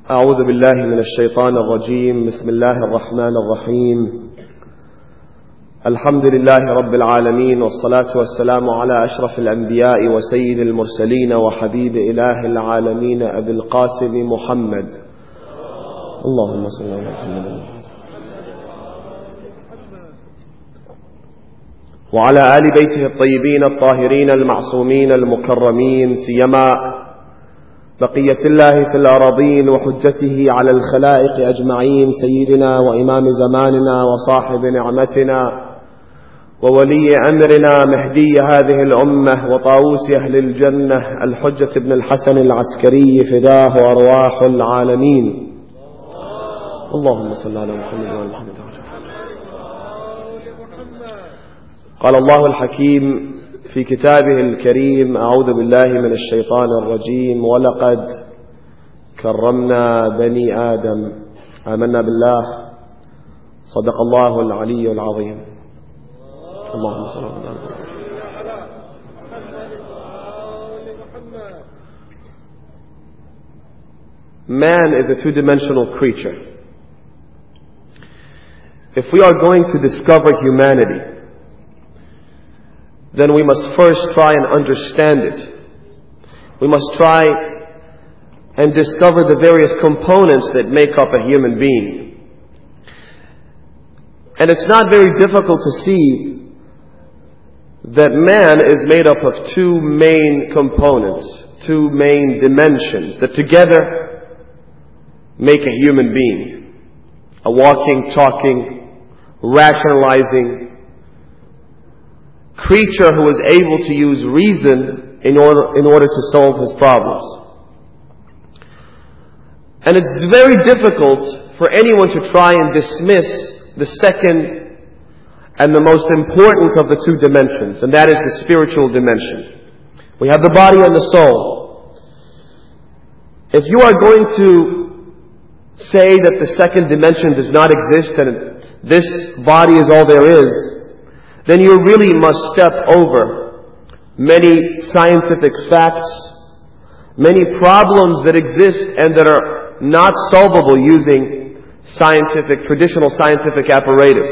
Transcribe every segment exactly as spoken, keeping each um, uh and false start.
أعوذ بالله من الشيطان الرجيم. بسم الله الرحمن الرحيم. الحمد لله رب العالمين، والصلاة والسلام على أشرف الأنبياء وسيد المرسلين وحبيب إله العالمين أبي القاسم محمد. اللهم صل على محمد وعلى آل بيته الطيبين الطاهرين المعصومين المكرمين، سيما بقية الله في الأراضين وحجته على الخلائق أجمعين، سيدنا وإمام زماننا وصاحب نعمتنا وولي أمرنا مهدي هذه الأمة وطاووس أهل الجنة الحجة بن الحسن العسكري، فداه أرواح العالمين. اللهم صل على محمد وعلى محمد. قال الله الحكيم في كتابه الكريم: أعوذ بالله من الشيطان الرجيم، ولقد كرمنا بني آدم. آمنا بالله. صدق الله العلي العظيم. اللهم صل على محمد. Man is a two-dimensional creature. If we are going to discover humanity, then we must first try and understand it. We must try and discover the various components that make up a human being. And it's not very difficult to see that man is made up of two main components, two main dimensions that together make a human being. A walking, talking, rationalizing creature who is able to use reason in order, in order to solve his problems. And it's very difficult for anyone to try and dismiss the second and the most important of the two dimensions, and that is the spiritual dimension. We have the body and the soul. If you are going to say that the second dimension does not exist and this body is all there is, then you really must step over many scientific facts, many problems that exist and that are not solvable using scientific, traditional scientific apparatus.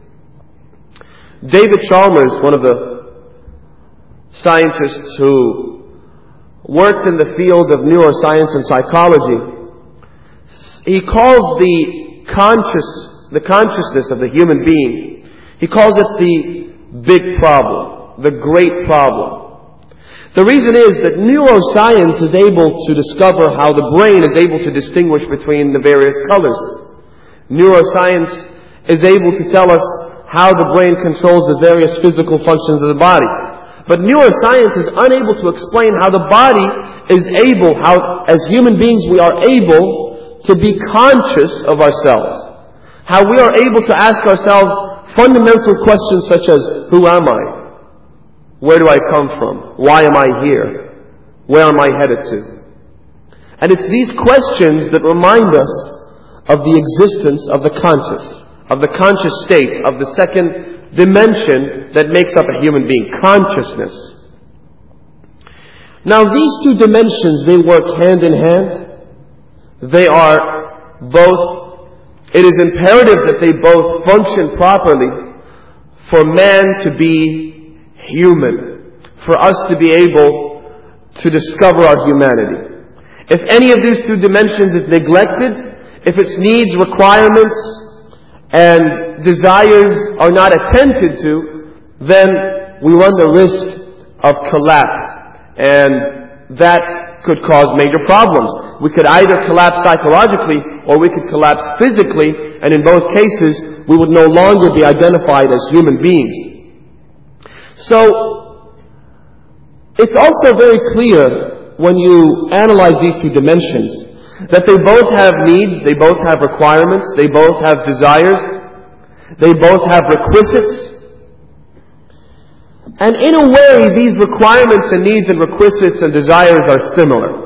David Chalmers, one of the scientists who worked in the field of neuroscience and psychology, he calls the conscious, the consciousness of the human being, he calls it the big problem, the great problem. The reason is that neuroscience is able to discover how the brain is able to distinguish between the various colors. Neuroscience is able to tell us how the brain controls the various physical functions of the body. But neuroscience is unable to explain how the body is able, how as human beings we are able to be conscious of ourselves. How we are able to ask ourselves fundamental questions such as, who am I? Where do I come from? Why am I here? Where am I headed to? And it's these questions that remind us of the existence of the conscious, of the conscious state, of the second dimension that makes up a human being, consciousness. Now these two dimensions, they work hand in hand. They are both It is imperative that they both function properly for man to be human, for us to be able to discover our humanity. If any of these two dimensions is neglected, if its needs, requirements, and desires are not attended to, then we run the risk of collapse, and that could cause major problems. We could either collapse psychologically or we could collapse physically, and in both cases we would no longer be identified as human beings. So it's also very clear when you analyze these two dimensions that they both have needs, they both have requirements, they both have desires, they both have requisites. And in a way, these requirements and needs and requisites and desires are similar.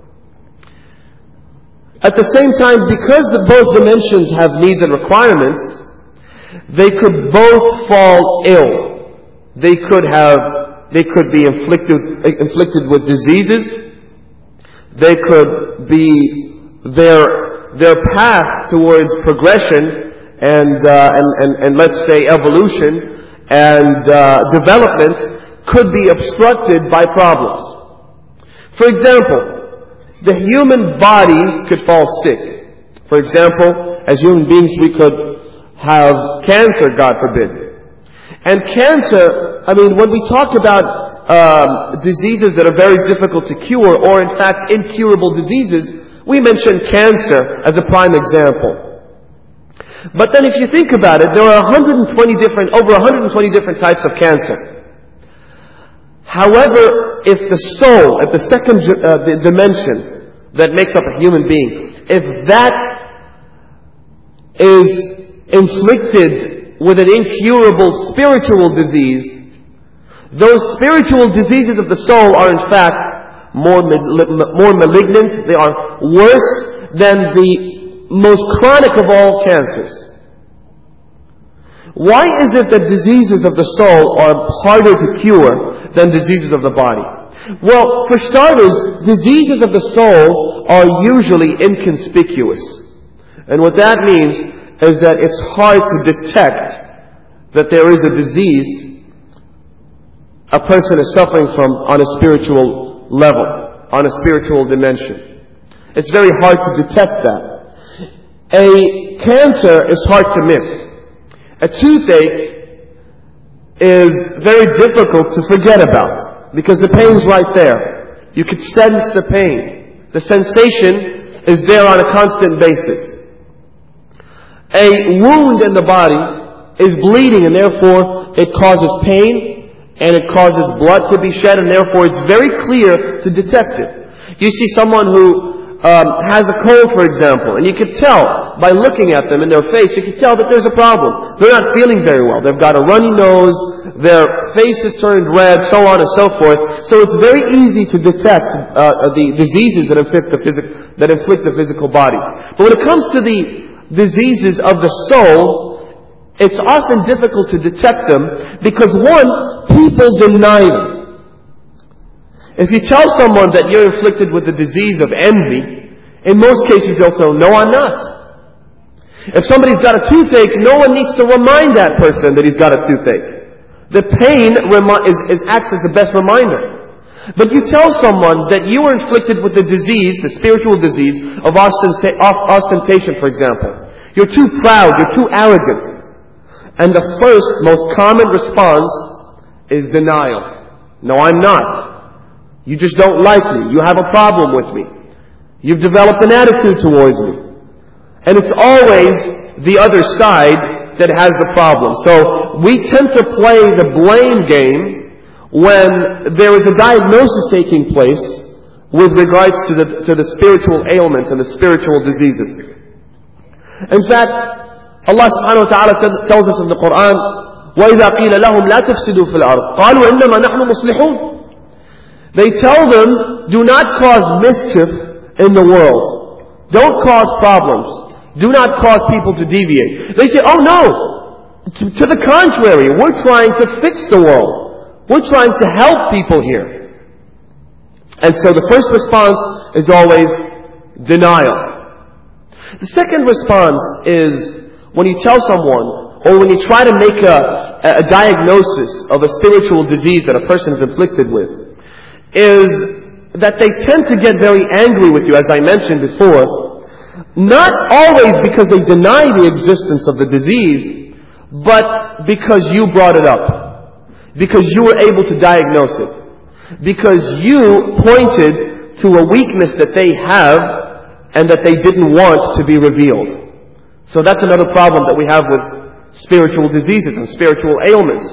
At the same time, because the both dimensions have needs and requirements, they could both fall ill. They could have, they could be inflicted, inflicted with diseases. They could be their, their path towards progression and, uh, and, and, and let's say evolution and uh, development could be obstructed by problems. For example, the human body could fall sick. For example, as human beings we could have cancer, God forbid. And cancer, I mean, when we talk about um, diseases that are very difficult to cure, or in fact incurable diseases, we mention cancer as a prime example. But then if you think about it, there are one hundred twenty different, over one hundred twenty different types of cancer. However, if the soul, if the second uh, the dimension that makes up a human being, if that is inflicted with an incurable spiritual disease, those spiritual diseases of the soul are in fact more, more malignant, they are worse than the most chronic of all cancers. Why is it that diseases of the soul are harder to cure than diseases of the body? Well, for starters, diseases of the soul are usually inconspicuous. And what that means is that it's hard to detect that there is a disease a person is suffering from on a spiritual level, on a spiritual dimension. It's very hard to detect that. A cancer is hard to miss. A toothache is very difficult to forget about because the pain's right there. You could sense the pain. The sensation is there on a constant basis. A wound in the body is bleeding and therefore it causes pain and it causes blood to be shed and therefore it's very clear to detect it. You see someone who Um, has a cold, for example, and you could tell by looking at them in their face, you could tell that there's a problem. They're not feeling very well. They've got a runny nose, their face is turned red, so on and so forth. So it's very easy to detect uh, the diseases that inflict the, phys- that inflict the physical body. But when it comes to the diseases of the soul, it's often difficult to detect them because, one, people deny them. If you tell someone that you're inflicted with the disease of envy, in most cases they'll say, no, I'm not. If somebody's got a toothache, no one needs to remind that person that he's got a toothache. The pain remi- is, is, acts as the best reminder. But you tell someone that you are inflicted with the disease, the spiritual disease of ostenta- ostentation, for example. You're too proud, you're too arrogant. And the first, most common response is denial. No, I'm not. You just don't like me. You have a problem with me. You've developed an attitude towards me. And it's always the other side that has the problem. So we tend to play the blame game when there is a diagnosis taking place with regards to the, to the spiritual ailments and the spiritual diseases. In fact, Allah subhanahu wa ta'ala tells us in the Quran, وَإِذَا قِيلَ لَهُمْ لَا تُفْسِدُوا فِي الْأَرْضِ قَالُوا إِنَّمَا نَحْنُ مُصْلِحُونَ. They tell them, do not cause mischief in the world. Don't cause problems. Do not cause people to deviate. They say, oh no! To, to the contrary, we're trying to fix the world. We're trying to help people here. And so the first response is always denial. The second response is when you tell someone, or when you try to make a, a diagnosis of a spiritual disease that a person is afflicted with, is that they tend to get very angry with you, as I mentioned before, not always because they deny the existence of the disease, but because you brought it up. Because you were able to diagnose it. Because you pointed to a weakness that they have and that they didn't want to be revealed. So that's another problem that we have with spiritual diseases and spiritual ailments.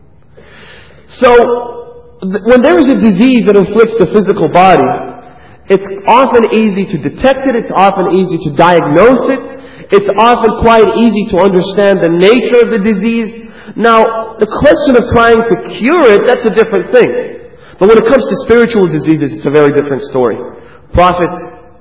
So, when there is a disease that inflicts the physical body, it's often easy to detect it, it's often easy to diagnose it, it's often quite easy to understand the nature of the disease. Now, the question of trying to cure it, that's a different thing. But when it comes to spiritual diseases, it's a very different story. Prophet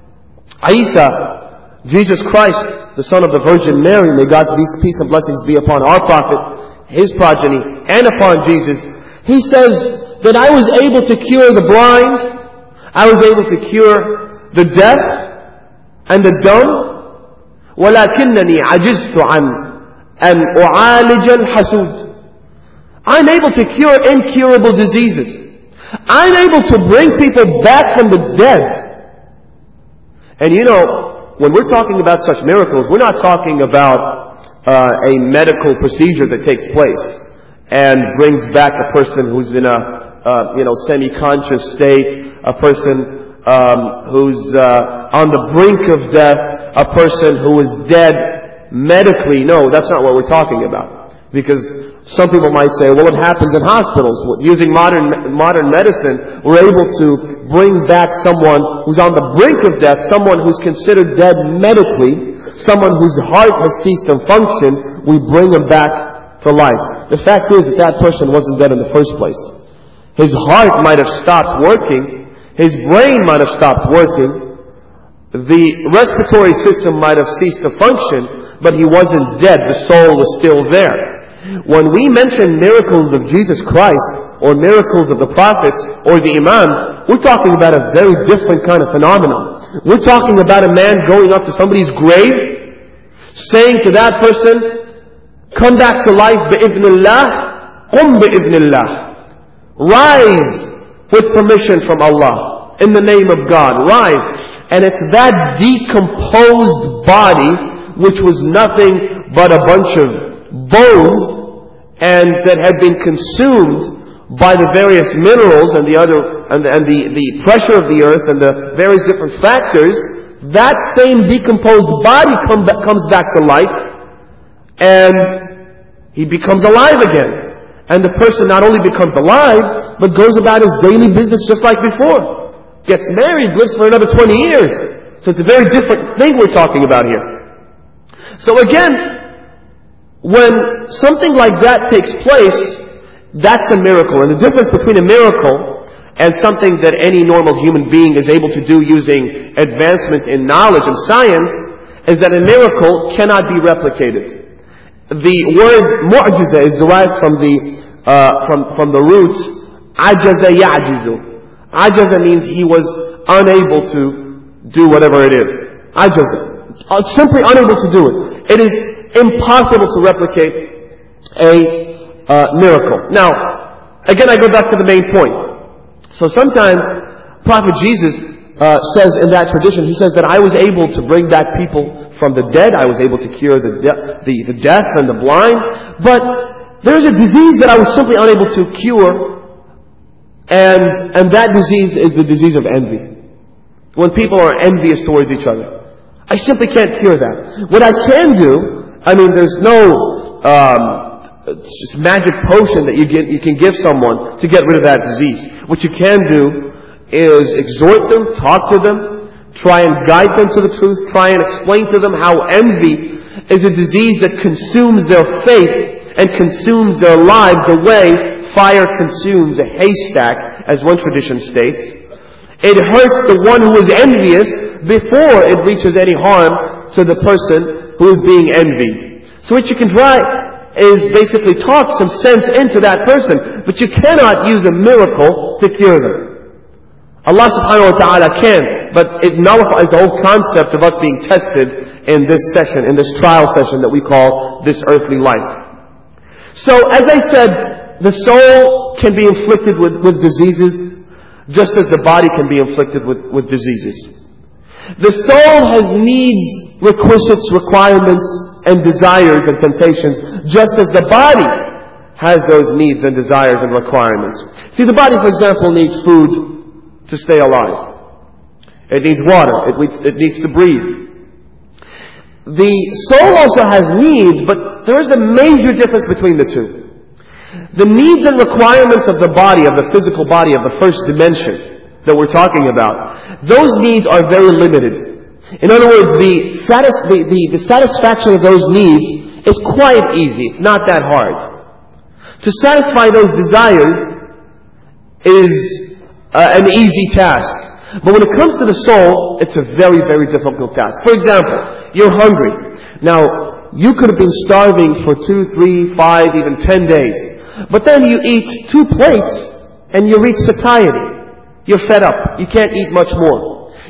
Isa, Jesus Christ, the son of the Virgin Mary, may God's peace and blessings be upon our Prophet, his progeny, and upon Jesus, he says that I was able to cure the blind, I was able to cure the deaf, and the dumb. وَلَكِنَّنِي عَجِزْتُ عَنْ أَنْ أُعَالِجَ الْحَسُودِ. I'm able to cure incurable diseases. I'm able to bring people back from the dead. And you know, when we're talking about such miracles, we're not talking about uh, a medical procedure that takes place and brings back a person who's in a uh, you know semi-conscious state, a person um, who's uh, on the brink of death, a person who is dead medically. No, that's not what we're talking about. Because some people might say, well, it happens in hospitals. Using modern modern medicine, we're able to bring back someone who's on the brink of death, someone who's considered dead medically, someone whose heart has ceased to function. We bring him back to life. The fact is that that person wasn't dead in the first place. His heart might have stopped working. His brain might have stopped working. The respiratory system might have ceased to function, but he wasn't dead. The soul was still there. When we mention miracles of Jesus Christ, or miracles of the prophets, or the imams, we're talking about a very different kind of phenomenon. We're talking about a man going up to somebody's grave, saying to that person, come back to life, bi'idhnillah, qum bi'idhnillah. Rise with permission from Allah, in the name of God, rise. And it's that decomposed body, which was nothing but a bunch of bones, and that had been consumed by the various minerals and the other and, the, and the, the pressure of the earth and the various different factors, that same decomposed body come back, comes back to life, and he becomes alive again. And the person not only becomes alive, but goes about his daily business just like before. Gets married, lives for another twenty years. So it's a very different thing we're talking about here. So again, when something like that takes place, that's a miracle. And the difference between a miracle and something that any normal human being is able to do using advancement in knowledge and science is that a miracle cannot be replicated. The word mu'jiza is derived from the uh, from from the root ajaza ya'jizu. Ajaza means he was unable to do whatever it is. Ajaza, uh, simply unable to do it. It is impossible to replicate a uh, miracle. Now, again, I go back to the main point. So sometimes Prophet Jesus uh, says in that tradition, he says that I was able to bring back people from the dead. I was able to cure the de- the, the deaf and the blind. But there's a disease that I was simply unable to cure, and and that disease is the disease of envy. When people are envious towards each other, I simply can't cure that. What I can do, I mean, there's no um, just magic potion that you get, you can give someone to get rid of that disease. What you can do is exhort them, talk to them, try and guide them to the truth, try and explain to them how envy is a disease that consumes their faith and consumes their lives the way fire consumes a haystack, as one tradition states. It hurts the one who is envious before it reaches any harm to the person who is being envied. So what you can try is basically talk some sense into that person, but you cannot use a miracle to cure them. Allah subhanahu wa ta'ala can, but it nullifies the whole concept of us being tested in this session, in this trial session that we call this earthly life. So as I said, the soul can be inflicted with, with diseases, just as the body can be inflicted with, with diseases. The soul has needs, requisites, requirements, and desires and temptations, just as the body has those needs and desires and requirements. See, the body, for example, needs food to stay alive. It needs water. It needs, it needs to breathe. The soul also has needs, but there is a major difference between the two. The needs and requirements of the body, of the physical body, of the first dimension that we're talking about, those needs are very limited. In other words, the, satis- the, the, the satisfaction of those needs is quite easy. It's not that hard. To satisfy those desires is uh, an easy task. But when it comes to the soul, it's a very, very difficult task. For example, you're hungry. Now, you could have been starving for two, three, five, even ten days. But then you eat two plates and you reach satiety. You're fed up. You can't eat much more.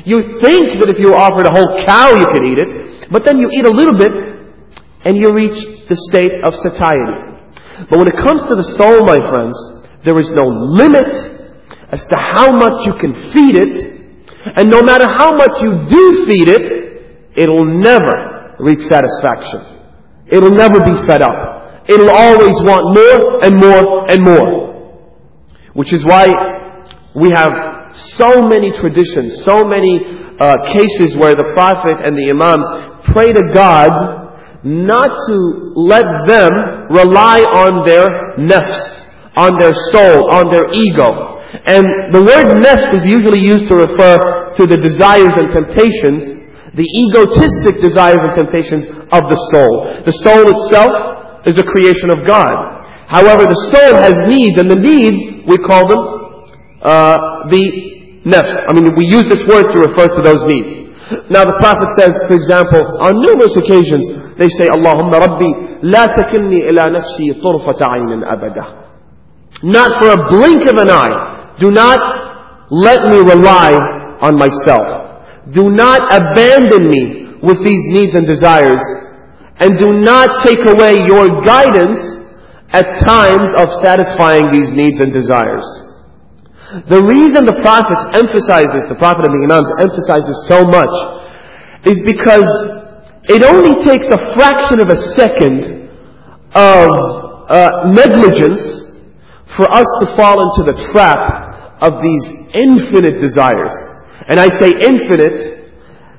You think that if you were offered a whole cow you could eat it, but then you eat a little bit and you reach the state of satiety. But when it comes to the soul, my friends, there is no limit as to how much you can feed it, and no matter how much you do feed it, it'll never reach satisfaction. It'll never be fed up. It'll always want more and more and more. Which is why we have so many traditions, so many uh, cases where the Prophet and the Imams pray to God not to let them rely on their nafs, on their soul, on their ego. And the word nafs is usually used to refer to the desires and temptations, the egotistic desires and temptations of the soul. The soul itself is a creation of God. However, the soul has needs, and the needs, we call them uh, the nafs. I mean, we use this word to refer to those needs. Now the Prophet says, for example, on numerous occasions, they say, Allahumma Rabbi, la takilni ila nafsi turfata aynin abada. Not for a blink of an eye. Do not let me rely on myself. Do not abandon me with these needs and desires. And do not take away your guidance at times of satisfying these needs and desires. The reason the Prophets emphasize this, the Prophet and the Imams emphasize this so much, is because it only takes a fraction of a second of uh, negligence for us to fall into the trap of these infinite desires. And I say infinite,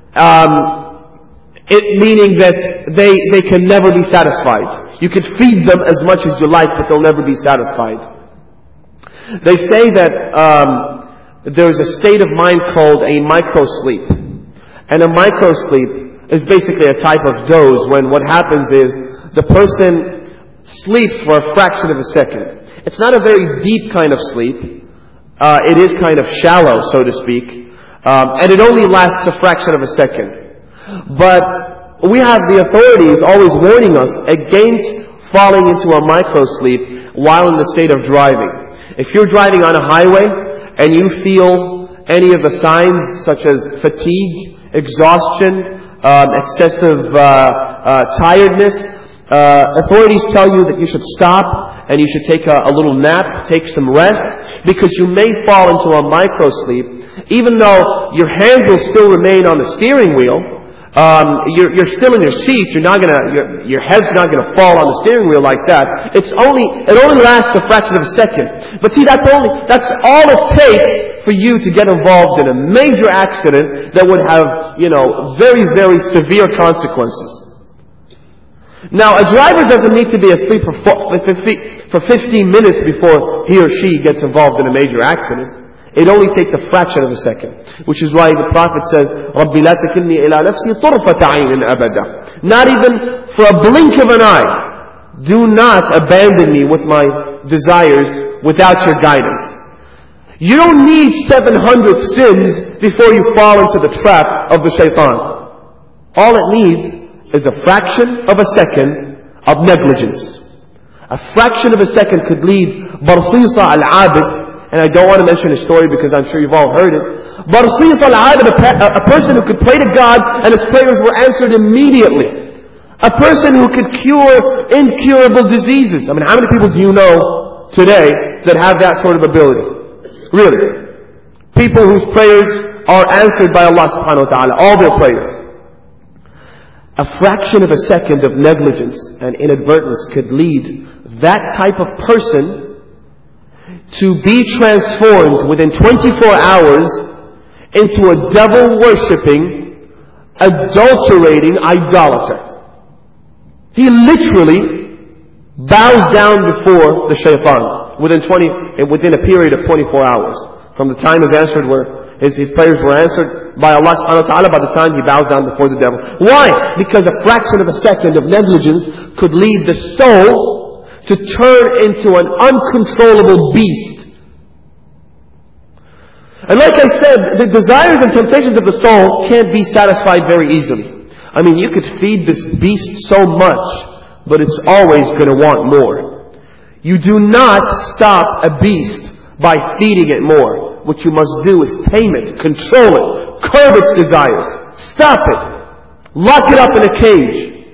um, it meaning that they, they can never be satisfied. You can feed them as much as you like, but they'll never be satisfied. They say that um, there's a state of mind called a micro-sleep. And a micro-sleep is basically a type of doze when what happens is the person sleeps for a fraction of a second. It's not a very deep kind of sleep. Uh, it is kind of shallow, so to speak. Um, and it only lasts a fraction of a second. But we have the authorities always warning us against falling into a micro-sleep while in the state of driving. If you're driving on a highway and you feel any of the signs such as fatigue, exhaustion, um, excessive uh, uh, tiredness, uh, authorities tell you that you should stop and you should take a, a little nap, take some rest, because you may fall into a micro-sleep. Even though your hands will still remain on the steering wheel, Um, you're, you're still in your seat. You're not gonna, your, your head's not gonna fall on the steering wheel like that. It's only, it only lasts a fraction of a second. But see, that's only, that's all it takes for you to get involved in a major accident that would have, you know, very, very severe consequences. Now, a driver doesn't need to be asleep for for fifteen minutes before he or she gets involved in a major accident. It only takes a fraction of a second. Which is why the Prophet says, رَبِّ لَا تَكِلْنِي إِلَى نَفْسِي طُرْفَةَ عَيْنٍ أَبَدًا. Not even for a blink of an eye. Do not abandon me with my desires without your guidance. You don't need seven hundred sins before you fall into the trap of the shaitan. All it needs is a fraction of a second of negligence. A fraction of a second could lead Barsisa al-Abid. And I don't want to mention his story because I'm sure you've all heard it. Barsisa al-Abid, a person who could pray to God and his prayers were answered immediately. A person who could cure incurable diseases. I mean, how many people do you know today that have that sort of ability? Really. People whose prayers are answered by Allah subhanahu wa ta'ala. All their prayers. A fraction of a second of negligence and inadvertence could lead that type of person to be transformed within twenty-four hours into a devil-worshipping, adulterating idolater. He literally bows down before the shaitan within twenty, within a period of twenty-four hours. From the time his answered were, his, his prayers were answered by Allah subhanahu wa ta'ala, by the time he bows down before the devil. Why? Because a fraction of a second of negligence could lead the soul to turn into an uncontrollable beast. And like I said, the desires and temptations of the soul can't be satisfied very easily. I mean, you could feed this beast so much, but it's always going to want more. You do not stop a beast by feeding it more. what you must do is tame it, control it, curb its desires, stop it, lock it up in a cage,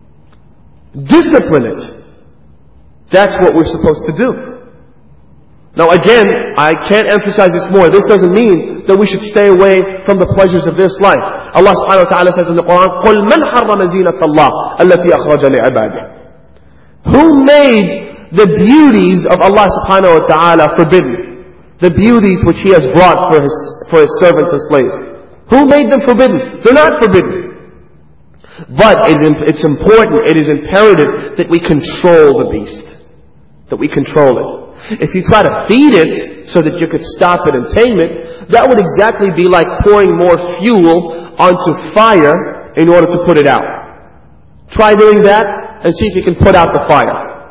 discipline it. That's what we're supposed to do. Now again, I can't emphasize this more. This doesn't mean that we should stay away from the pleasures of this life. Allah subhanahu wa ta'ala says in the Quran, قُلْ مَنْ حَرَّمَ زِينَةَ اللَّهِ الَّتِي أَخْرَجَ لِعِبَادِهِ. Who made the beauties of Allah subhanahu wa ta'ala forbidden? The beauties which He has brought for His, for His servants and slaves. Who made them forbidden? They're not forbidden. But it's important, it is imperative that we control the beast. That we control it. If you try to feed it so that you could stop it and tame it, that would exactly be like pouring more fuel onto fire in order to put it out. Try doing that and see if you can put out the fire.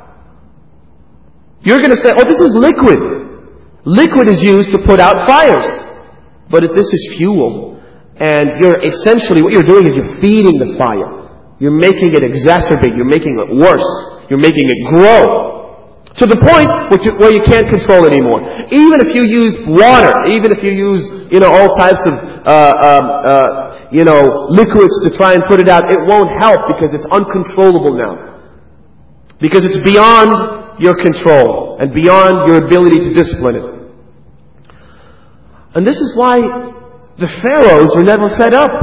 You're going to say, oh, this is liquid. Liquid is used to put out fires. But if this is fuel, and you're essentially, what you're doing is you're feeding the fire. You're making it exacerbate. You're making it worse. You're making it grow. To the point where you can't control it anymore. Even if you use water, even if you use, you know, all types of, uh, um, uh, you know, liquids to try and put it out, it won't help because it's uncontrollable now. Because it's beyond your control and beyond your ability to discipline it. And this is why the pharaohs are never fed up.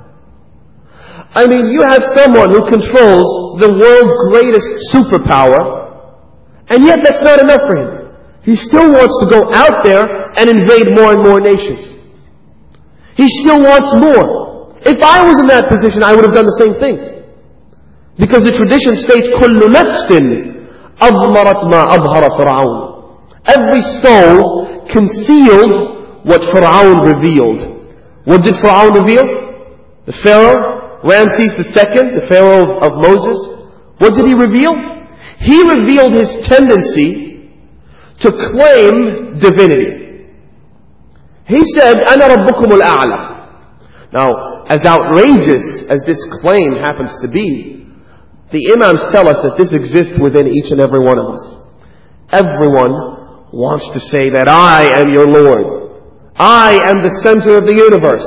I mean, you have someone who controls the world's greatest superpower, and yet that's not enough for him. He still wants to go out there and invade more and more nations. He still wants more. If I was in that position, I would have done the same thing. Because the tradition states, كُلُّ نَفْسٍ أَضْمَرَتْ مَا أَظْهَرَ فِرْعَوْنَ. Every soul concealed what Fir'aun revealed. What did Fir'aun reveal? The Pharaoh, Ramses the Second, the Pharaoh of Moses. What did he reveal? He revealed his tendency to claim divinity. He said, أَنَا رَبُّكُمُ الْأَعْلَى. Now, as outrageous as this claim happens to be, the Imams tell us that this exists within each and every one of us. Everyone wants to say that I am your Lord. I am the center of the universe.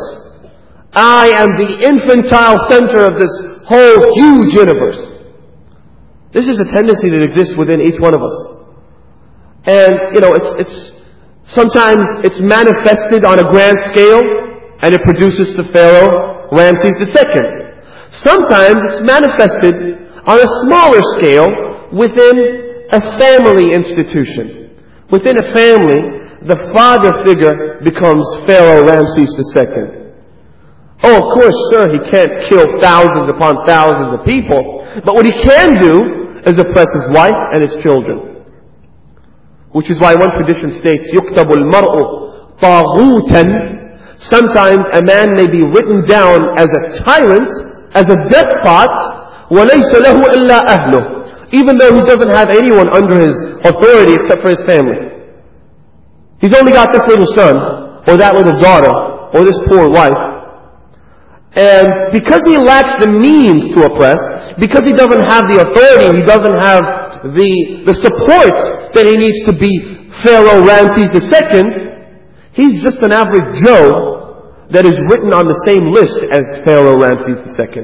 I am the infantile center of this whole huge universe. This is a tendency that exists within each one of us. And, you know, it's, it's, sometimes it's manifested on a grand scale, and it produces the Pharaoh, Ramses the Second. Sometimes it's manifested on a smaller scale within a family institution. Within a family, the father figure becomes Pharaoh Ramses the Second. Oh, of course, sure, he can't kill thousands upon thousands of people, but what he can do is oppress his wife and his children. Which is why one tradition states, يُكْتَبُ الْمَرْءُ طَاغُوتًا. Sometimes a man may be written down as a tyrant, as a despot, وَلَيْسَ لَهُ إِلَّا أَهْلُهُ. Even though he doesn't have anyone under his authority except for his family. He's only got this little son, or that little daughter, or this poor wife. And because he lacks the means to oppress, because he doesn't have the authority, he doesn't have the, the support that he needs to be Pharaoh Ramses the Second, he's just an average Joe that is written on the same list as Pharaoh Ramses the Second.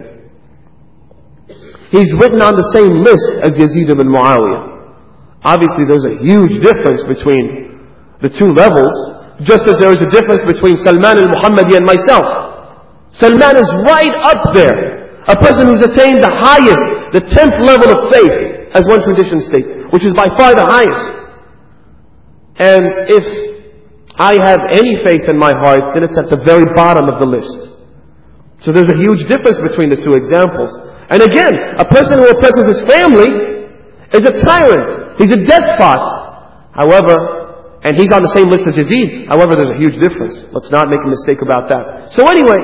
He's written on the same list as Yazid ibn Muawiyah. Obviously there's a huge difference between the two levels, just as there is a difference between Salman al-Muhammadi and myself. Salman is right up there. A person who's attained the highest, the tenth level of faith, as one tradition states, which is by far the highest. And if I have any faith in my heart, then it's at the very bottom of the list. So there's a huge difference between the two examples. And again, a person who oppresses his family is a tyrant. He's a despot. However, and he's on the same list as Yazid. However, there's a huge difference. Let's not make a mistake about that. So anyway,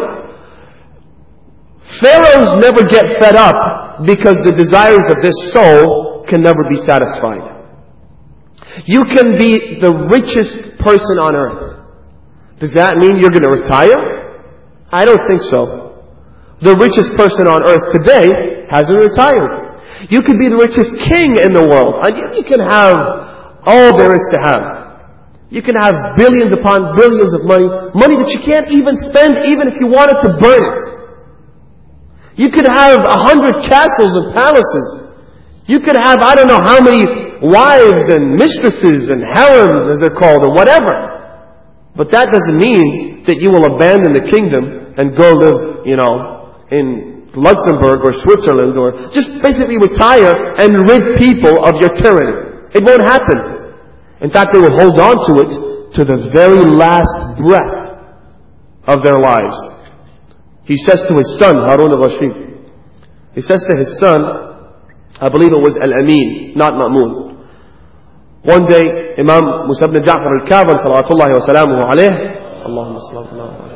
pharaohs never get fed up because the desires of this soul can never be satisfied. You can be the richest person on earth. Does that mean you're going to retire? I don't think so. The richest person on earth today hasn't retired. You could be the richest king in the world. You can have all there is to have. You can have billions upon billions of money, money that you can't even spend even if you wanted to burn it. You could have a hundred castles and palaces. You could have, I don't know how many wives and mistresses and harems, as they're called, or whatever. But that doesn't mean that you will abandon the kingdom and go live, you know, in Luxembourg or Switzerland, or just basically retire and rid people of your tyranny. It won't happen. In fact, they will hold on to it to the very last breath of their lives. He says to his son, Harun al-Rashid, he says to his son, I believe it was Al-Amin, not Ma'mun. One day, Imam Musa ibn Ja'far al-Kadhim, salawatullahi wa salamuhu alayh, Allahumma sallallahu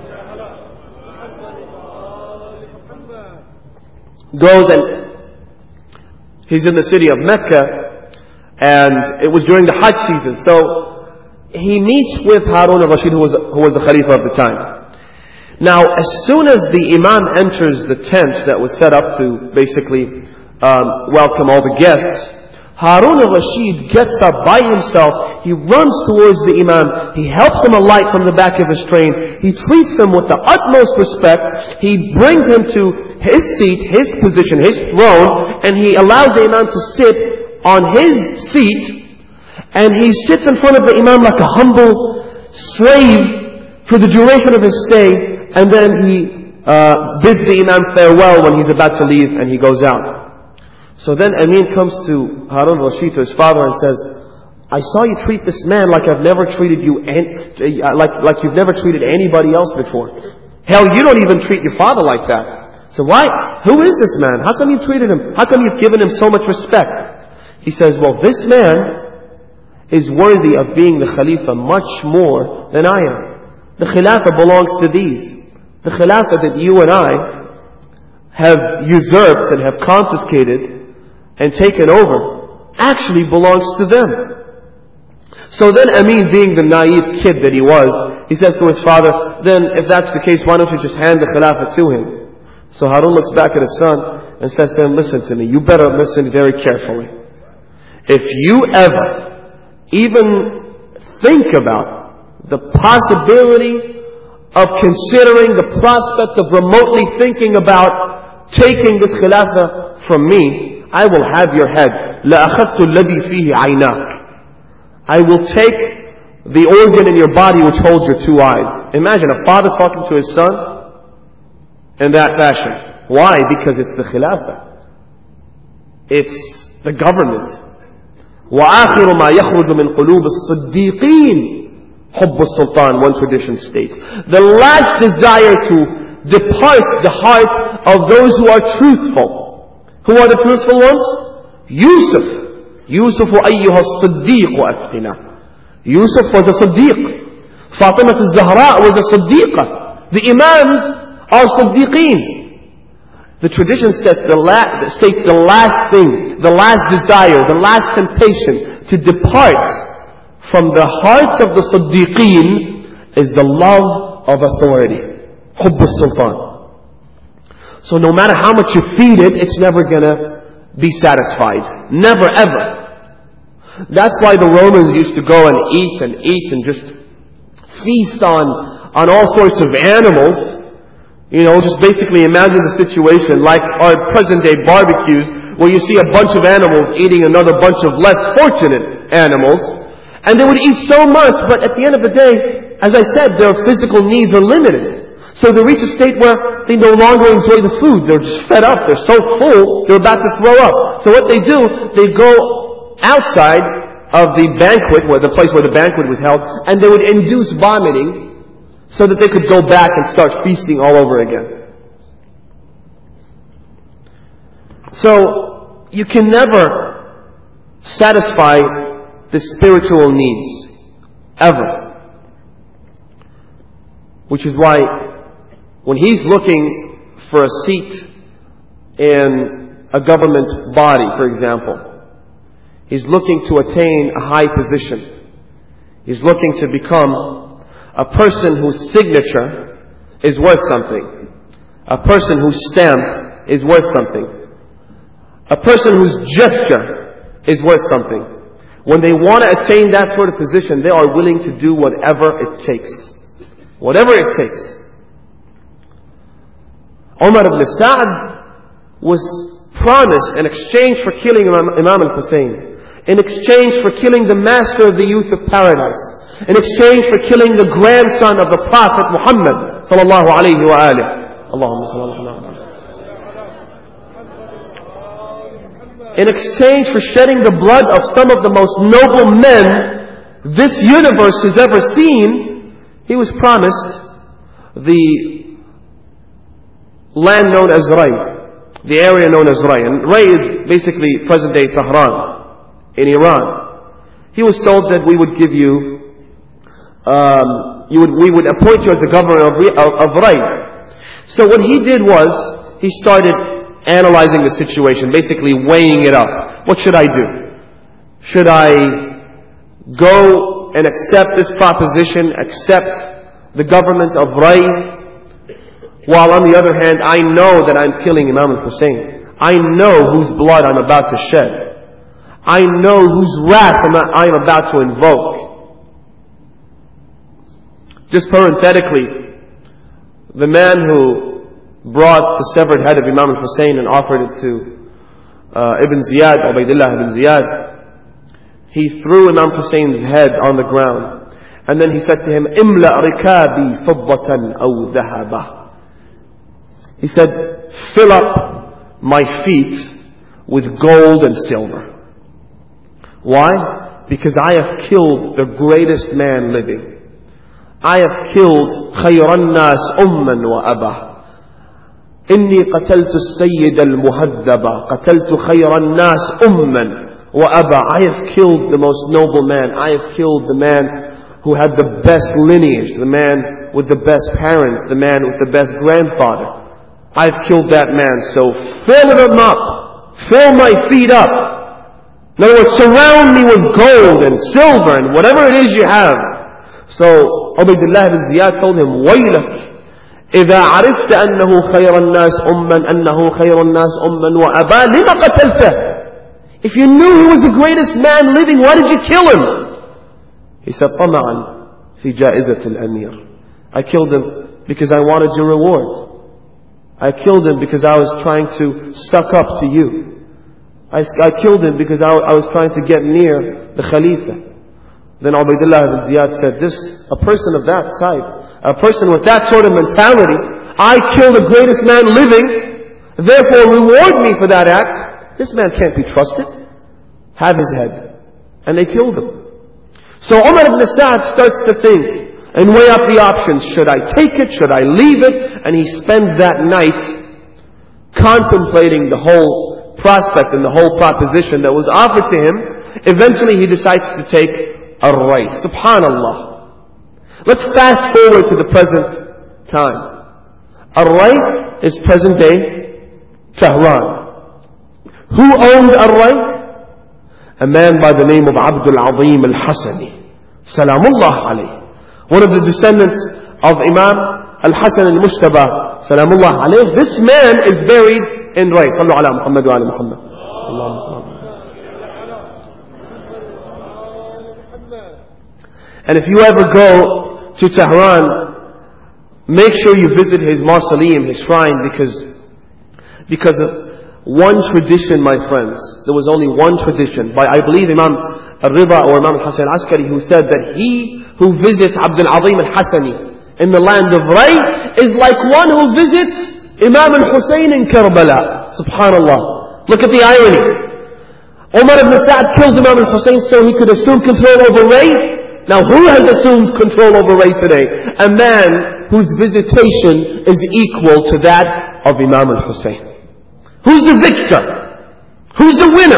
alayhi, goes and he's in the city of Mecca, and it was during the Hajj season. So he meets with Harun al-Rashid, who was, who was the Khalifa of the time. Now, as soon as the Imam enters the tent that was set up to basically um, welcome all the guests, Harun al-Rashid gets up by himself. He runs towards the Imam. He helps him alight from the back of his train. He treats him with the utmost respect. He brings him to his seat, his position, his throne, and he allows the Imam to sit on his seat, and he sits in front of the Imam like a humble slave for the duration of his stay, and then he uh, bids the Imam farewell when he's about to leave, and he goes out. So then Amin comes to Harun al-Rashid, to his father, and says, I saw you treat this man like I've never treated you, any, like, like you've never treated anybody else before. Hell, you don't even treat your father like that. So why? Who is this man? How come you treated him? How come you've given him so much respect? He says, well, this man is worthy of being the Khalifa much more than I am. The Khilafah belongs to these. The Khilafah that you and I have usurped and have confiscated and taken over actually belongs to them. So then Amin, being the naive kid that he was, he says to his father, then if that's the case, why don't you just hand the Khilafah to him? So Harun looks back at his son and says to him, listen to me, you better listen very carefully. If you ever even think about the possibility of considering the prospect of remotely thinking about taking this Khilafah from me, I will have your head. لَأَخَذْتُ الَّذِي فِيهِ عَيْنَاكَ. I will take the organ in your body which holds your two eyes. Imagine a father talking to his son in that fashion. Why? Because it's the Khilafah. It's the government. وآخر ما يخرج من قلوب الصديقين حب السلطان, one tradition states. The last desire to depart the heart of those who are truthful. Who are the truthful ones? Yusuf. Yusuf أيها الصديق أفتنا. Yusuf was a Siddiq. Fatima al-Zahra was a Siddiqa. The Imams are Siddiqeen. The tradition says the la- states the last thing, the last desire, the last temptation to depart from the hearts of the Siddiqeen is the love of authority. Hubb al-Sultan. So no matter how much you feed it, it's never gonna be satisfied. Never ever. That's why the Romans used to go and eat and eat and just feast on, on all sorts of animals. You know, just basically imagine the situation like our present day barbecues, where you see a bunch of animals eating another bunch of less fortunate animals, and they would eat so much, but at the end of the day, as I said, their physical needs are limited. So they reach a state where they no longer enjoy the food. They're just fed up. They're so full, they're about to throw up. So what they do, they go outside of the banquet, where the place where the banquet was held, and they would induce vomiting, so that they could go back and start feasting all over again. So, you can never satisfy the spiritual needs. Ever. Which is why, when he's looking for a seat in a government body, for example, he's looking to attain a high position. He's looking to become a person whose signature is worth something. A person whose stamp is worth something. A person whose gesture is worth something. when they want to attain that sort of position, they are willing to do whatever it takes. Whatever it takes. Umar ibn Sa'd was promised in exchange for killing Imam, Imam al-Hussein, in exchange for killing the master of the youth of paradise, in exchange for killing the grandson of the Prophet Muhammad sallallahu alayhi wa alihi. Allahumma sallallahu alayhi wa in exchange for shedding the blood of some of the most noble men this universe has ever seen, he was promised the land known as Ray, the area known as Ray. And Ray is basically present-day Tehran in Iran. He was told that we would give you, um, you would, we would appoint you as the governor of, of, of Ray. So what he did was, he started analyzing the situation, basically weighing it up. What should I do? Should I go and accept this proposition, accept the government of Ray, while on the other hand I know that I'm killing Imam al-Hussein. I know whose blood I'm about to shed. I know whose wrath I'm about to invoke. Just parenthetically, the man who brought the severed head of Imam al-Hussein and offered it to uh, Ibn Ziyad, Ubaydullah ibn Ziyad, he threw Imam Hussein's head on the ground, and then he said to him, "Imla rikabi fiddatan aw dhahaba." He said, "Fill up my feet with gold and silver." Why? Because I have killed the greatest man living. I have killed khayran nas umman wa abah. إني قتلت السيد المهذب قتلت خير الناس أما وأبا. I have killed the most noble man. I have killed the man who had the best lineage, the man with the best parents, the man with the best grandfather. I have killed that man. So fill them up. Fill my feet up. In other words, surround me with gold and silver and whatever it is you have. So Ubaydullah ibn Ziyad told him, وَيْلَكَ إذا عرفت أنه خير الناس أما أنه خير الناس أما وأبا لما قتلته. If you knew he was the greatest man living, why did you kill him? He said, طمعا في جائزة الأمير. I killed him because I wanted your reward. I killed him because I was trying to suck up to you. I, I killed him because I, I was trying to get near the Khalifa. Then Ubaydullah ibn Ziyad said, this, a person of that type, a person with that sort of mentality, I kill the greatest man living, therefore reward me for that act. This man can't be trusted. Have his head. And they killed him. So Umar ibn Sa'd starts to think and weigh up the options. Should I take it? Should I leave it? And he spends that night contemplating the whole prospect and the whole proposition that was offered to him. Eventually he decides to take a right. Subhanallah. Let's fast forward to the present time. Ar-Ray is present day Tehran. Who owned Ar-Ray? A man by the name of Abdul Azim al-Hasani. Salamullah alayh. One of the descendants of Imam al-Hasan al-Mushtaba. Salamullah alayh. This man is buried in Ray. Sallu ala Muhammad wa ala Muhammad. Allahumma sallam. And if you ever go to Tehran, make sure you visit his mausoleum, his shrine, because because of one tradition, my friends. There was only one tradition by, I believe, Imam al-Rida or Imam al-Hasan al-Askari, who said that he who visits Abdul Azim al-Hasani in the land of Ray is like one who visits Imam al-Hussein in Karbala. Subhanallah. Look at the irony. Umar ibn Sa'd kills Imam al-Hussein so he could assume control over Ray. Now who has assumed control over Ray today? A man whose visitation is equal to that of Imam al-Hussein. Who's the victor? Who's the winner?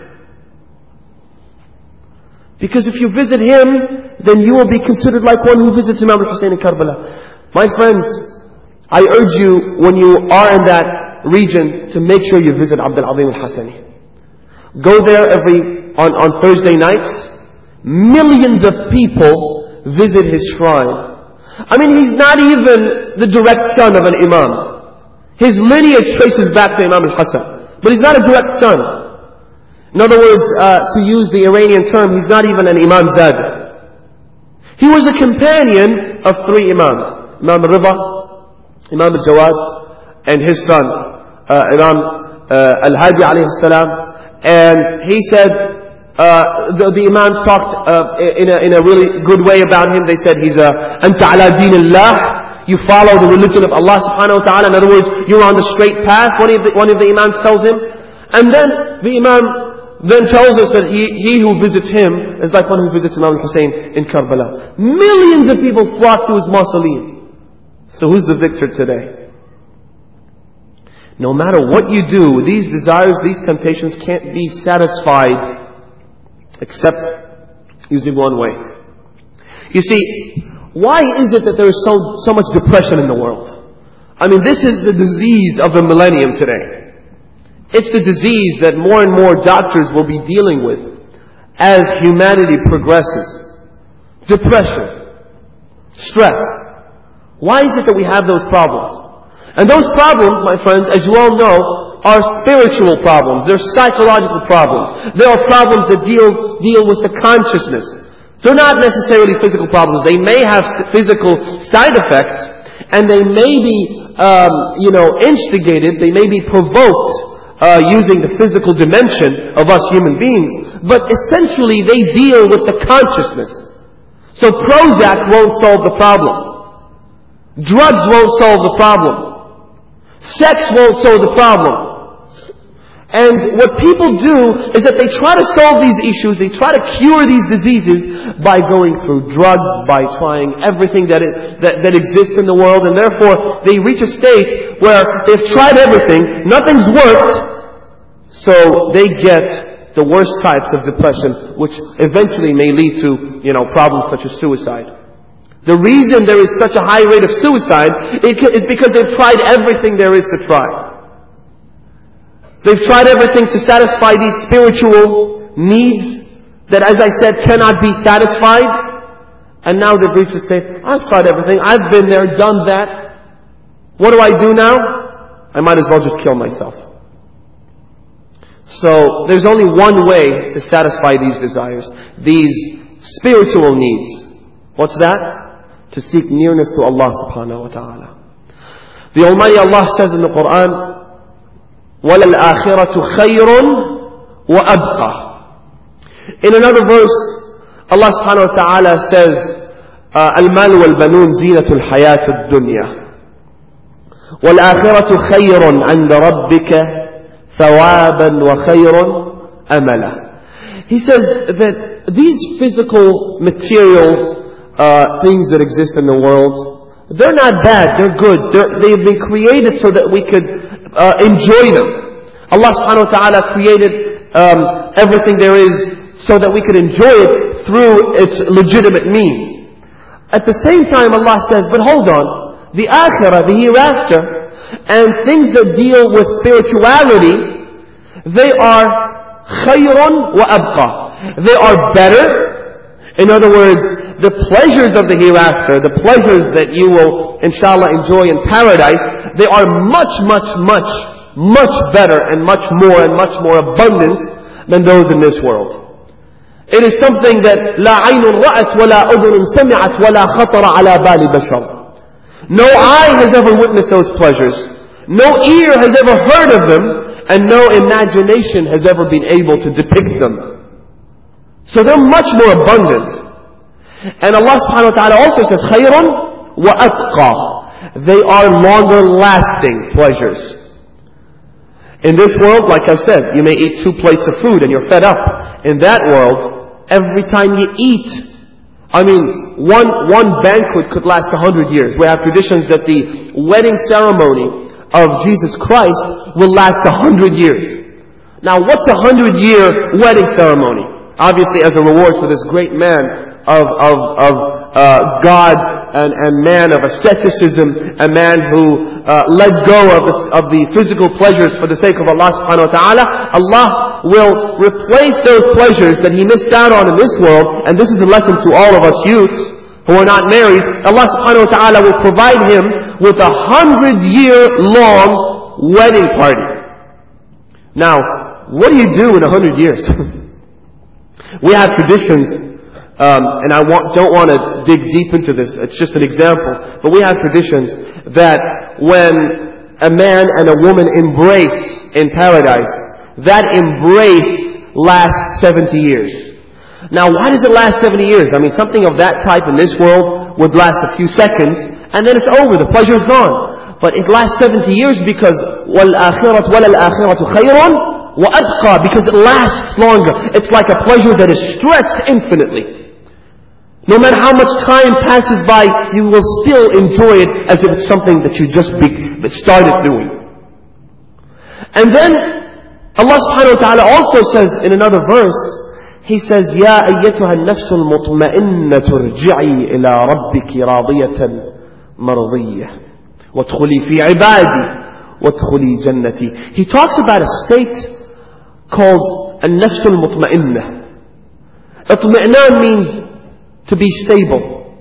Because if you visit him, then you will be considered like one who visits Imam al-Hussein in Karbala. My friends, I urge you, when you are in that region, to make sure you visit Abdul Azim al-Hasani. Go there every, on, on Thursday nights. Millions of people visit his shrine. I mean, he's not even the direct son of an imam. His lineage traces back to Imam al-Hasan, but he's not a direct son. In other words, uh, to use the Iranian term, he's not even an Imam Zad. He was a companion of three Imams. Imam al-Rida, Imam al-Jawad, and his son, uh, Imam uh, al-Hadi alayhi salam. And he said, uh, the, the Imams talked uh, in, a, in a really good way about him. They said, he's a Anta ala din Allah. You follow the religion of Allah subhanahu wa ta'ala. In other words, you're on the straight path. One of the, one of the Imams tells him. And then the Imam then tells us that he, he who visits him is like one who visits Imam Hussein in Karbala. Millions of people flock to his mausoleum. So who's the victor today? No matter what you do, these desires, these temptations can't be satisfied except using one way. You see, why is it that there is so, so much depression in the world? I mean, this is the disease of the millennium today. It's the disease that more and more doctors will be dealing with as humanity progresses. Depression. Stress. Why is it that we have those problems? And those problems, my friends, as you all know, are spiritual problems. They're psychological problems. They are problems that deal, deal with the consciousness. They're not necessarily physical problems. They may have physical side effects, and they may be, um, you know, instigated, they may be provoked Uh, using the physical dimension of us human beings, but essentially they deal with the consciousness. So Prozac won't solve the problem. Drugs won't solve the problem. Sex won't solve the problem. And what people do is that they try to solve these issues, they try to cure these diseases by going through drugs, by trying everything that, it, that, that exists in the world, and therefore they reach a state where they've tried everything, nothing's worked, so they get the worst types of depression, which eventually may lead to, you know, problems such as suicide. The reason there is such a high rate of suicide is because they've tried everything there is to try. They've tried everything to satisfy these spiritual needs that, as I said, cannot be satisfied. And now they've reached a state, I've tried everything, I've been there, done that. What do I do now? I might as well just kill myself. So there's only one way to satisfy these desires, these spiritual needs. What's that? To seek nearness to Allah subhanahu wa ta'ala. The Almighty Allah says in the Quran, وَلَلْآخِرَةُ خَيْرٌ وَأَبْقَى. In another verse, Allah subhanahu wa ta'ala says, الْمَالُ وَالْبَنُونَ زِينَةُ الْحَيَاةِ الدُّنْيَا وَالْآخِرَةُ خَيْرٌ عِنْدَ رَبِّكَ ثَوَابًا وَخَيْرٌ أَمَلًا. He says that these physical, material uh, things that exist in the world, they're not bad, they're good. They're, they've been created so that we could Uh, enjoy them. Allah subhanahu wa ta'ala created um, everything there is so that we could enjoy it through its legitimate means. At the same time, Allah says, but hold on, the akhirah, the hereafter, and things that deal with spirituality, they are khayrun wa abqa. They are better. In other words, the pleasures of the hereafter, the pleasures that you will, inshallah, enjoy in paradise, they are much, much, much, much better and much more and much more abundant than those in this world. It is something that لا عين رأت ولا أذن سمعت ولا خطر على بال بشر. No eye has ever witnessed those pleasures. No ear has ever heard of them, and no imagination has ever been able to depict them. So they're much more abundant. And Allah subhanahu wa ta'ala also says, خَيْرٌ وَأَبْقَى. They are longer lasting pleasures. In this world, like I said, you may eat two plates of food and you're fed up. In that world, every time you eat, I mean, one, one banquet could last a hundred years. We have traditions that the wedding ceremony of Jesus Christ will last a hundred years. Now, what's a hundred year wedding ceremony? Obviously, as a reward for this great man of, of, of uh, God and, and man of asceticism, a man who uh, let go of the, of the physical pleasures for the sake of Allah subhanahu wa ta'ala, Allah will replace those pleasures that he missed out on in this world, and this is a lesson to all of us youths who are not married. Allah subhanahu wa ta'ala will provide him with a hundred year long wedding party. Now, what do you do in a hundred years? We have traditions, um, and I want, don't want to dig deep into this. It's just an example. But we have traditions that when a man and a woman embrace in paradise, that embrace lasts seventy years. Now, why does it last seventy years? I mean, something of that type in this world would last a few seconds, and then it's over. The pleasure is gone. But it lasts seventy years because وَالْآخِرَةُ وَلَلْآخِرَةُ خَيْرٌ وَأَبْقَى, because it lasts longer. It's like a pleasure that is stretched infinitely. No matter how much time passes by, you will still enjoy it as if it's something that you just be, started doing. And then Allah subhanahu wa ta'ala also says in another verse, He says, يَا أَيَّتُهَا النَّفْسُ الْمُطْمَئِنَّةُ ارْجِعِي إِلَىٰ رَبِّكِ رَاضِيَةً مَرْضِيَّةً وَادْخُلِي فِي عِبَادِي وَادْخُلِي جَنَّتِي. He talks about a state called النَّفْسُ الْمُطْمَئِنَّةُ. اطمئنان means to be stable.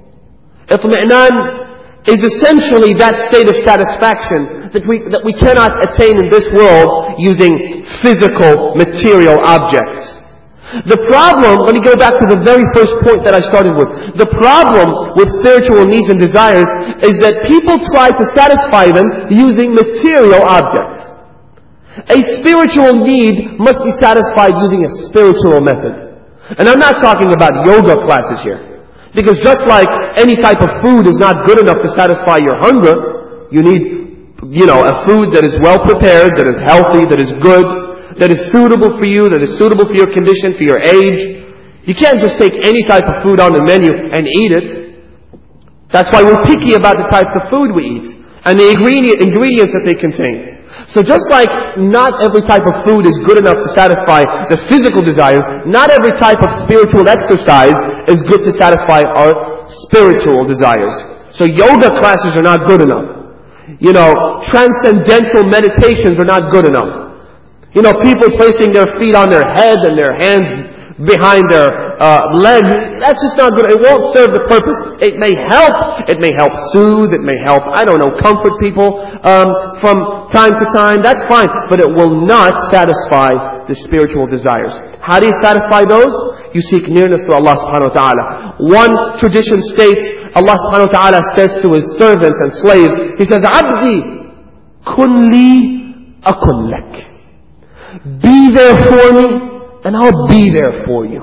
Itmi'nan is essentially that state of satisfaction that we, that we cannot attain in this world using physical, material objects. The problem, let me go back to the very first point that I started with. The problem with spiritual needs and desires is that people try to satisfy them using material objects. A spiritual need must be satisfied using a spiritual method. And I'm not talking about yoga classes here. Because just like any type of food is not good enough to satisfy your hunger, you need, you know, a food that is well prepared, that is healthy, that is good, that is suitable for you, that is suitable for your condition, for your age. You can't just take any type of food on the menu and eat it. That's why we're picky about the types of food we eat and the ingredient, ingredients that they contain. So just like not every type of food is good enough to satisfy the physical desires, not every type of spiritual exercise is good to satisfy our spiritual desires. So yoga classes are not good enough. You know, transcendental meditations are not good enough. You know, people placing their feet on their head and their hands behind their uh, legs, that's just not good. It won't serve the purpose. It may help. It may help soothe. It may help, I don't know, comfort people um, from time to time. That's fine. But it will not satisfy the spiritual desires. How do you satisfy those? You seek nearness to Allah subhanahu wa ta'ala. One tradition states, Allah subhanahu wa ta'ala says to His servants and slaves, He says, Abdi, kun li akun lak. Be there for me, and I'll be there for you.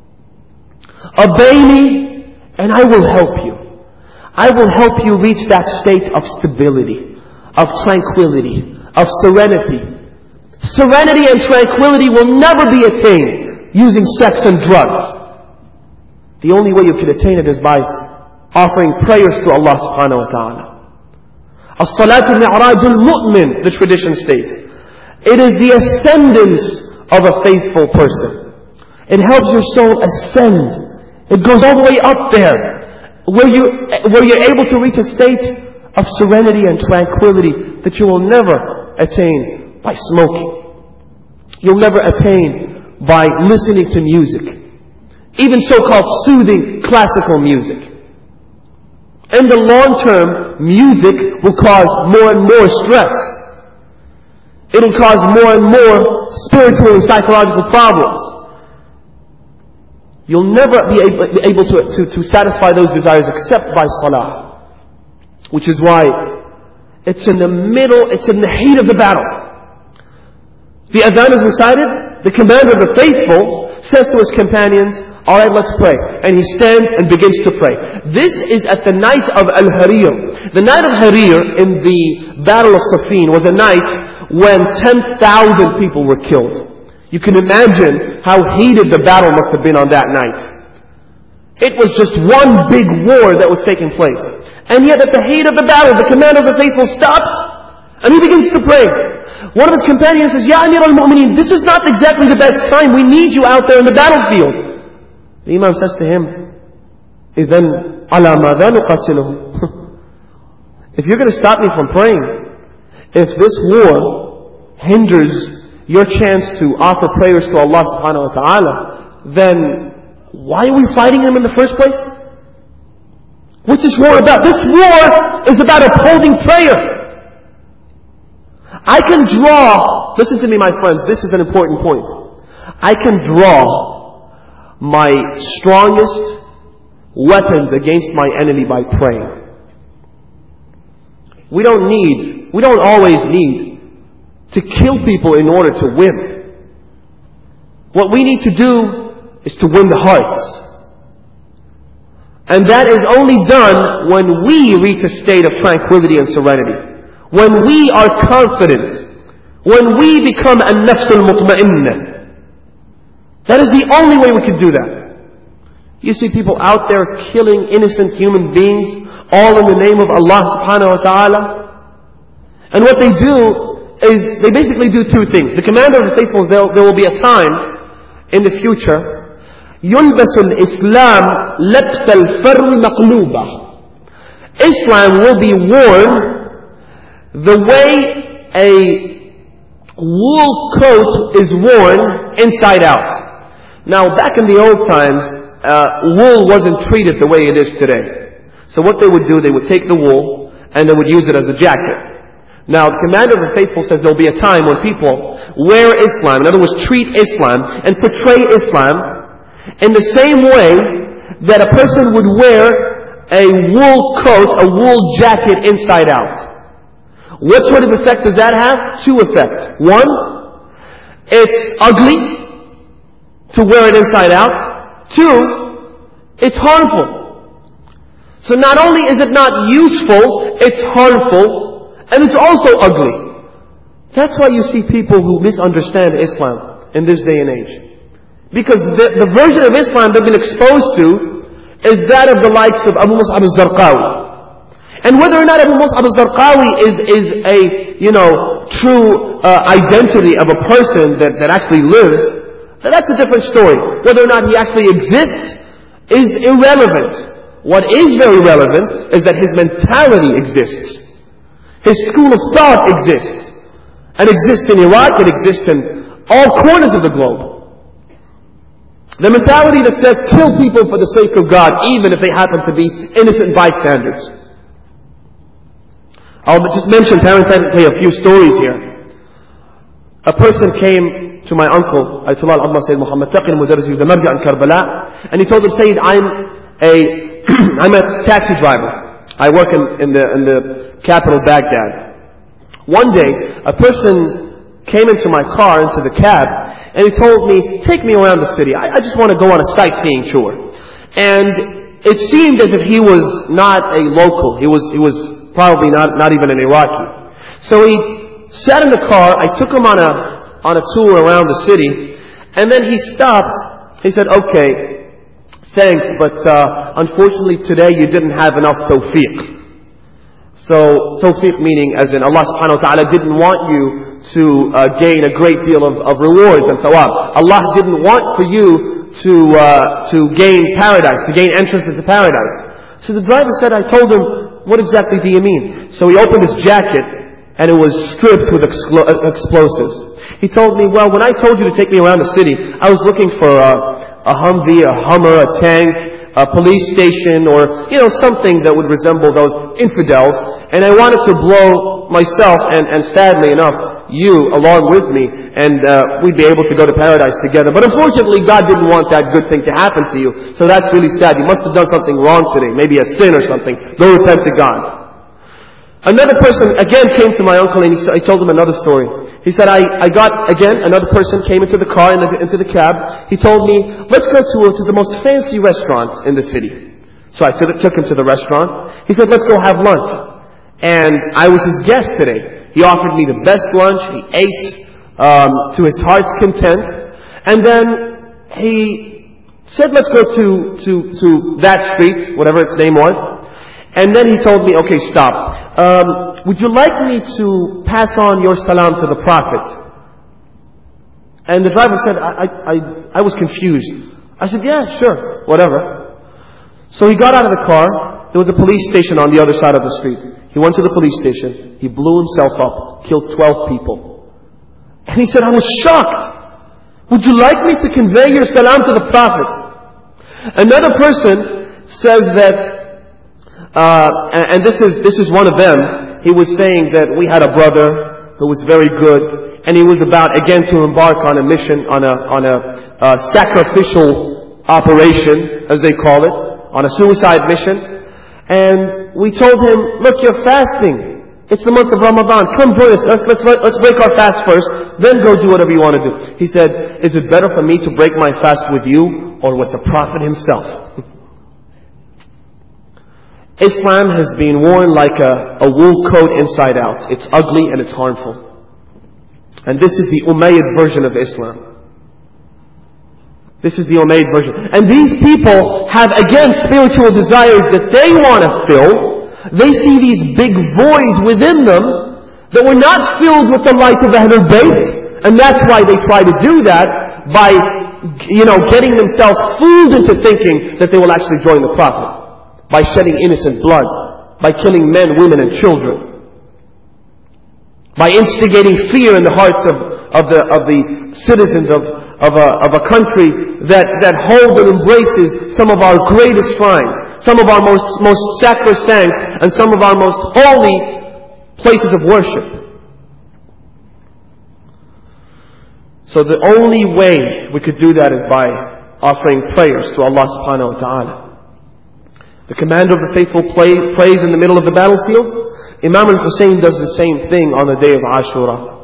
Obey me, and I will help you. I will help you reach that state of stability, of tranquility, of serenity. Serenity and tranquility will never be attained using sex and drugs. The only way you can attain it is by offering prayers to Allah subhanahu wa ta'ala. As-salatu mi'rajul mu'min, the tradition states. It is the ascendance of a faithful person. It helps your soul ascend. It goes all the way up there, where you where you're able to reach a state of serenity and tranquility that you will never attain by smoking. You'll never attain by listening to music, even so-called soothing classical music. In the long term, music will cause more and more stress. It'll cause more and more spiritual and psychological problems. You'll never be able, be able to, to, to satisfy those desires except by salah. Which is why it's in the middle, it's in the heat of the battle. The adhan is recited, the commander of the faithful says to his companions, alright, let's pray. And he stands and begins to pray. This is at the night of Al-Harir. The night of Harir in the Battle of Siffin was a night when ten thousand people were killed. You can imagine how heated the battle must have been on that night. It was just one big war that was taking place. And yet at the heat of the battle, the commander of the faithful stops and he begins to pray. One of his companions says, Ya Amir al-Mu'mineen, this is not exactly the best time. We need you out there in the battlefield. The Imam says to him, إِذَنْ عَلَى مَاذَا نُقَاتِلُهُ. If you're going to stop me from praying, if this war hinders your chance to offer prayers to Allah subhanahu wa ta'ala, then why are we fighting them in the first place? What's this war about? This war is about upholding prayer. I can draw, listen to me my friends, this is an important point. I can draw my strongest weapons against my enemy by praying. We don't need, we don't always need to kill people in order to win. What we need to do is to win the hearts. And that is only done when we reach a state of tranquility and serenity. When we are confident. When we become an-nafs al-mutma'innah. That is the only way we can do that. You see people out there killing innocent human beings, all in the name of Allah subhanahu wa ta'ala. And what they do is, they basically do two things. The commander of the faithful, there, there will be a time in the future, يلبس الإسلام لبس الفر مقلوبة. Islam will be worn the way a wool coat is worn inside out. Now, back in the old times, uh, wool wasn't treated the way it is today. So what they would do, they would take the wool and they would use it as a jacket. Now, the commander of the faithful says there will be a time when people wear Islam, in other words, treat Islam and portray Islam in the same way that a person would wear a wool coat, a wool jacket inside out. What sort of effect does that have? Two effects. One, it's ugly to wear it inside out. Two, it's harmful. So not only is it not useful, it's harmful, and it's also ugly. That's why you see people who misunderstand Islam in this day and age. Because the, the version of Islam they've been exposed to is that of the likes of Abu Mus'ab al-Zarqawi. And whether or not Abu Mus'ab al-Zarqawi is, is a, you know, true uh, identity of a person that, that actually lived, that's a different story. Whether or not he actually exists is irrelevant. What is very relevant is that his mentality exists. His school of thought exists. And exists in Iraq, it exists in all corners of the globe. The mentality that says, kill people for the sake of God, even if they happen to be innocent bystanders. I'll just mention parenthetically a few stories here. A person came to my uncle, Ayatollah al-Adma Sayyid Muhammad Taqi al-Mudarris of the Marja in Karbala, and he told him, Sayyid, I'm a, I'm a taxi driver. I work in, in the, in the capital Baghdad. One day, a person came into my car, into the cab, and he told me, take me around the city. I, I just want to go on a sightseeing tour. And it seemed as if he was not a local. He was, he was probably not, not even an Iraqi. So he sat in the car. I took him on a, on a tour around the city. And then he stopped. He said, okay, thanks, but uh, unfortunately today you didn't have enough tawfiq. So, tawfiq meaning as in Allah subhanahu wa ta'ala didn't want you to uh, gain a great deal of, of rewards and thawab. Allah didn't want for you to uh, to gain paradise, to gain entrance into paradise. So the driver said, I told him, what exactly do you mean? So he opened his jacket and it was stripped with exclo- explosives. He told me, well, when I told you to take me around the city, I was looking for a, a Humvee, a Hummer, a tank, a police station, or, you know, something that would resemble those infidels. And I wanted to blow myself and, and sadly enough, you along with me, and uh, we'd be able to go to paradise together. But unfortunately, God didn't want that good thing to happen to you. So that's really sad. You must have done something wrong today, maybe a sin or something. Go repent to God. Another person again came to my uncle and he, I told him another story. He said, I, I got, again, another person came into the car, into the cab. He told me, let's go to, to the most fancy restaurant in the city. So I took, took him to the restaurant. He said, let's go have lunch. And I was his guest today. He offered me the best lunch. He ate um, to his heart's content. And then he said, let's go to, to, to that street, whatever its name was. And then he told me, okay, stop. Um, would you like me to pass on your salam to the Prophet? And the driver said, I, I, I was confused. I said, yeah, sure, whatever. So he got out of the car. There was a police station on the other side of the street. He went to the police station. He blew himself up, killed twelve people. And he said, I was shocked. Would you like me to convey your salam to the Prophet? Another person says that, uh, and this is this is one of them. He was saying that we had a brother who was very good, and he was about again to embark on a mission, on a on a uh, sacrificial operation, as they call it, on a suicide mission. And we told him, look, you're fasting. It's the month of Ramadan. Come join us. Let's, let's, let's break our fast first, then go do whatever you want to do. He said, is it better for me to break my fast with you or with the Prophet himself? Islam has been worn like a, a wool coat inside out. It's ugly and it's harmful. And this is the Umayyad version of Islam. This is the Umayyad version. And these people have again spiritual desires that they want to fill. They see these big voids within them that were not filled with the light of Ahlul Bayt, and that's why they try to do that by, you know, getting themselves fooled into thinking that they will actually join the Prophet by shedding innocent blood, by killing men, women, and children, by instigating fear in the hearts of, of the of the citizens of of a of a country that that holds and embraces some of our greatest shrines, some of our most most sacrosanct, and some of our most holy places of worship. So the only way we could do that is by offering prayers to Allah subhanahu wa ta'ala. The commander of the faithful play, prays in the middle of the battlefield. Imam al-Hussein does the same thing on the day of Ashura.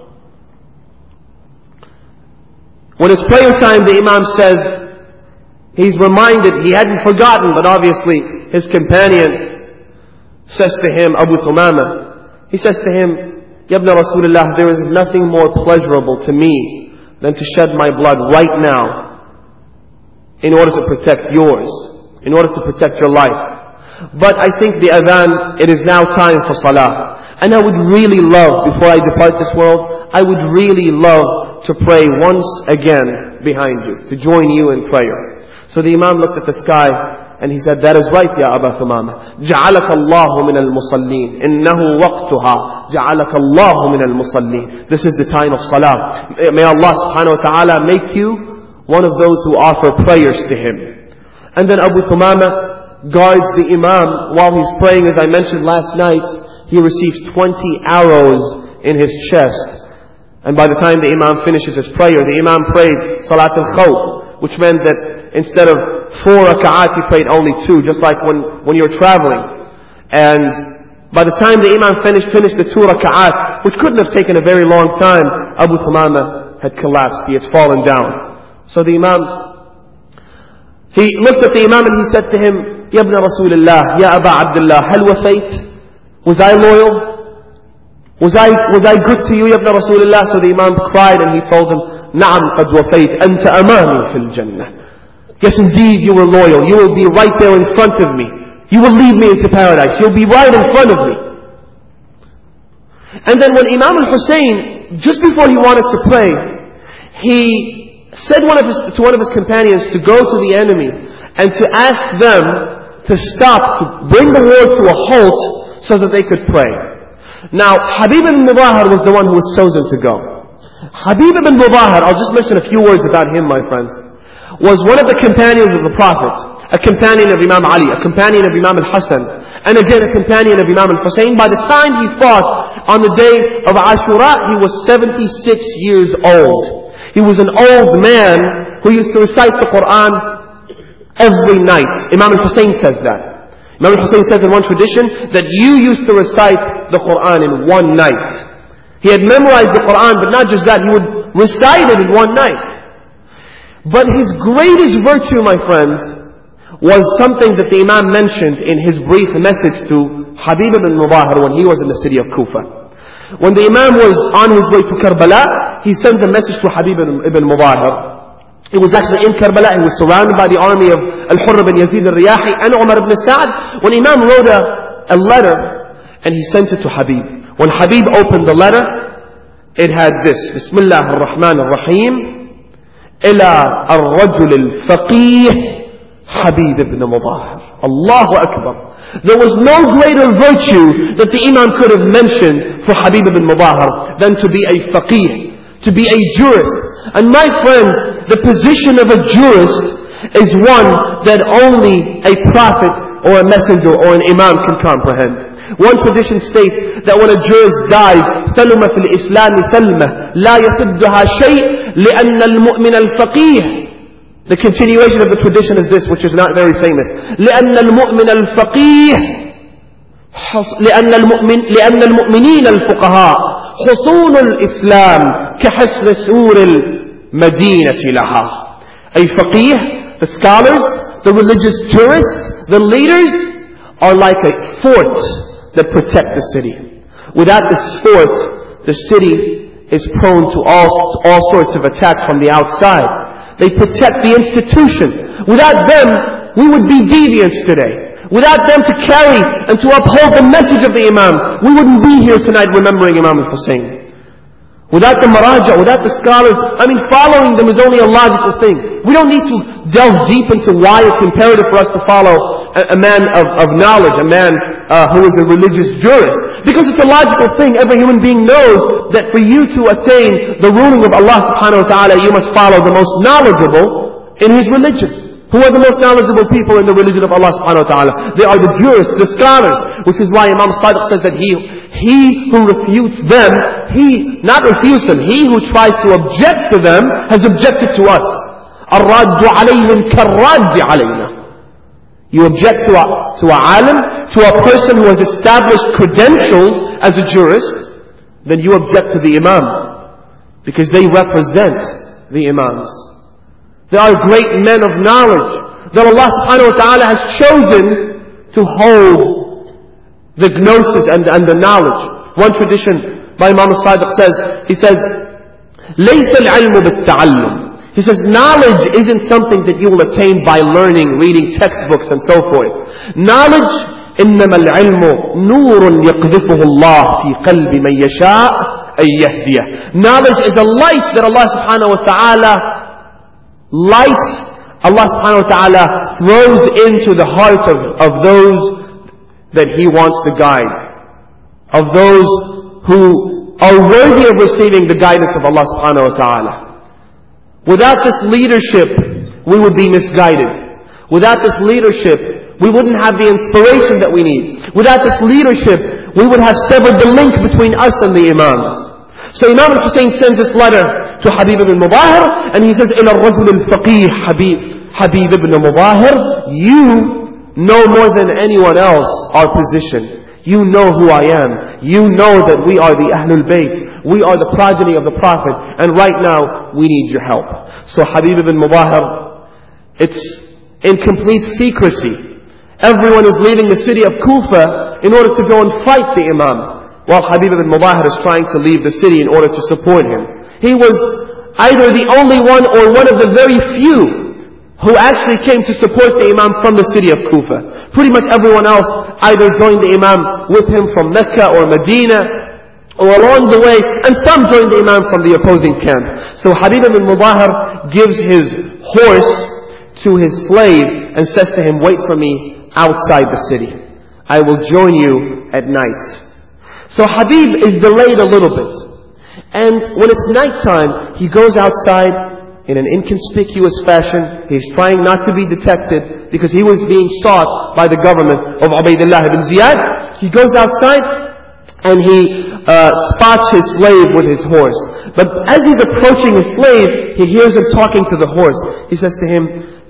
When it's prayer time, the Imam says, he's reminded, he hadn't forgotten, but obviously his companion says to him, Abu Thumama, he says to him, Ya ibn Rasulullah, there is nothing more pleasurable to me than to shed my blood right now in order to protect yours, in order to protect your life. But I think the adhan, it is now time for salah. And I would really love, before I depart this world, I would really love to pray once again behind you, to join you in prayer. So the Imam looked at the sky and he said, that is right, Ya Aba Thumama. جَعَلَكَ اللَّهُ مِنَ الْمُصَلِّينَ إِنَّهُ وَقْتُهَا جَعَلَكَ اللَّهُ مِنَ الْمُصَلِّينَ. This is the time of salah. May Allah subhanahu wa ta'ala make you one of those who offer prayers to Him. And then Abu Thumama guards the Imam while he's praying. As I mentioned last night, he receives twenty arrows in his chest. And by the time the Imam finishes his prayer, the Imam prayed Salat al-Khawf, which meant that instead of four raka'at, he prayed only two, just like when, when you're traveling. And by the time the Imam finished, finished the two raka'at, which couldn't have taken a very long time, Abu Thumama had collapsed. He had fallen down. So the Imam, he looked at the Imam and he said to him, Ya ibn Rasulullah, Ya Aba Abdullah, hal wafayt? Was I loyal? Was I, was I good to you, Ya ibn Rasulullah? So the Imam cried and he told him, Na'am qad wafayt, anta amami fil jannah. Yes, indeed, you were loyal. You will be right there in front of me. You will lead me into paradise. You'll be right in front of me. And then when Imam al-Hussein, just before he wanted to pray, he said one of his, to one of his companions to go to the enemy and to ask them to stop, to bring the war to a halt so that they could pray. Now, Habib ibn Mudahar was the one who was chosen to go. Habib ibn Mudahar, I'll just mention a few words about him, my friends, was one of the companions of the Prophet, a companion of Imam Ali, a companion of Imam al-Hasan, and again a companion of Imam al-Hussein. By the time he fought on the day of Ashura, he was seventy-six years old. He was an old man who used to recite the Quran every night. Imam al-Hussein says that. Imam al-Hussein says in one tradition that you used to recite the Quran in one night. He had memorized the Quran, but not just that, he would recite it in one night. But his greatest virtue, my friends, was something that the Imam mentioned in his brief message to Habib ibn Mudahar when he was in the city of Kufa. When the Imam was on his way to Karbala, he sent a message to Habib ibn Mudahar. He was actually in Karbala, he was surrounded by the army of Al-Hurr ibn Yazid al-Riyahi and Umar ibn Sa'd. When Imam wrote a, a letter and he sent it to Habib. When Habib opened the letter, it had this, Bismillah ar-Rahman ar-Rahim, إلى الرجل الفقيه Habib ibn Mudahar. Allahu Akbar. There was no greater virtue that the Imam could have mentioned for Habib ibn Mudahar than to be a faqih, to be a jurist. And my friends, the position of a jurist is one that only a prophet or a messenger or an imam can comprehend. One tradition states that when a jurist dies, ثَلُمَ فِي الْإِسْلَامِ ثَلْمَةً لَا يَسُدُّهَا شَيْءٍ لِأَنَّ الْمُؤْمِنَ الْفَقِيهِ. The continuation of the tradition is this, which is not very famous. لأن المؤمن الفقيه لأن المؤمن لأن المؤمنين الفقهاء حصون الإسلام كحصن سور المدينة لها. A faqih, the scholars, the religious jurists, the leaders are like a fort that protect the city. Without this fort, the city is prone to all all sorts of attacks from the outside. They protect the institution. Without them, we would be deviants today. Without them to carry and to uphold the message of the Imams, we wouldn't be here tonight remembering Imam al-Hussein. Without the maraja, without the scholars, I mean following them is only a logical thing. We don't need to delve deep into why it's imperative for us to follow a, a man of, of knowledge, a man uh, who is a religious jurist. Because it's a logical thing. Every human being knows that for you to attain the ruling of Allah subhanahu wa ta'ala, you must follow the most knowledgeable in His religion. Who are the most knowledgeable people in the religion of Allah subhanahu wa ta'ala? They are the jurists, the scholars. Which is why Imam Sadiq says that he, he who refutes them, he, not refutes them, he who tries to object to them has objected to us. الرَّادُّ عَلَيْهِمْ كَالرَّادِّ عَلَيْنَا. You object to a, to a alim, to a person who has established credentials as a jurist, then you object to the Imam. Because they represent the Imams. There are great men of knowledge that Allah subhanahu wa ta'ala has chosen to hold the gnosis and, and the knowledge. One tradition by Imam Sadiq says, he says, لَيْسَ الْعِلْمُ بِالتَّعَلُّمِ. He says, knowledge isn't something that you will attain by learning, reading textbooks and so forth. Knowledge, إِنَّمَا الْعِلْمُ نُورٌ يَقْذِفُهُ اللَّهُ فِي قَلْبِ مَنْ يَشَاءُ أَنْ يَهْدِيَهُ. Knowledge is a light that Allah subhanahu wa ta'ala light Allah subhanahu wa ta'ala throws into the heart of, of those that He wants to guide. Of those who are worthy of receiving the guidance of Allah subhanahu wa ta'ala. Without this leadership, we would be misguided. Without this leadership, we wouldn't have the inspiration that we need. Without this leadership, we would have severed the link between us and the Imams. So Imam al-Hussein sends this letter to Habib ibn Mudahir, and he says, إِلَى الرَّجُلِ الْفَقِيهِ Habib, Habib ibn Mudahir, you know more than anyone else our position. You know who I am. You know that we are the Ahlul Bayt. We are the progeny of the Prophet. And right now, we need your help. So Habib ibn Mudahir, it's in complete secrecy. Everyone is leaving the city of Kufa in order to go and fight the Imam. While Habib ibn Mudahir is trying to leave the city in order to support him. He was either the only one or one of the very few who actually came to support the Imam from the city of Kufa. Pretty much everyone else either joined the Imam with him from Mecca or Medina or along the way, and some joined the Imam from the opposing camp. So Habib ibn Mudahir gives his horse to his slave and says to him, wait for me outside the city. I will join you at night. So Habib is delayed a little bit. And when it's nighttime, he goes outside in an inconspicuous fashion. He's trying not to be detected because he was being sought by the government of Ubaydullah ibn Ziyad. He goes outside and he uh, spots his slave with his horse. But as he's approaching his slave, he hears him talking to the horse. He says to him,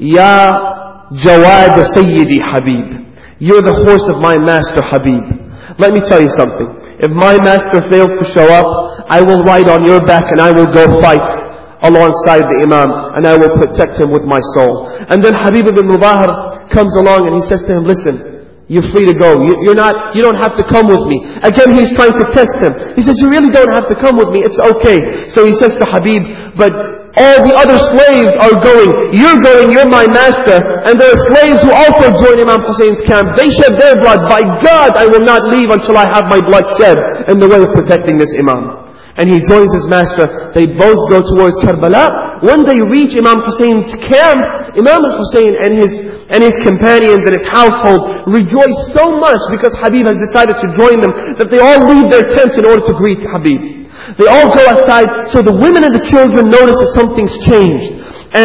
Ya Jawad Sayyidi Habib. You're the horse of my master Habib. Let me tell you something. If my master fails to show up, I will ride on your back and I will go fight alongside the Imam, and I will protect him with my soul. And then Habib ibn Mudahir comes along and he says to him, listen, you're free to go. You, you're not, you don't have to come with me. Again, he's trying to test him. He says, you really don't have to come with me. It's okay. So he says to Habib, but all the other slaves are going. You're going, you're my master. And there are slaves who also join Imam Hussein's camp. They shed their blood. By God, I will not leave until I have my blood shed in the way of protecting this Imam. And he joins his master. They both go towards Karbala. When they reach Imam Hussein's camp, Imam Hussein and his and his companions and his household rejoice so much because Habib has decided to join them that they all leave their tents in order to greet Habib. They all go outside, so the women and the children notice that something's changed. And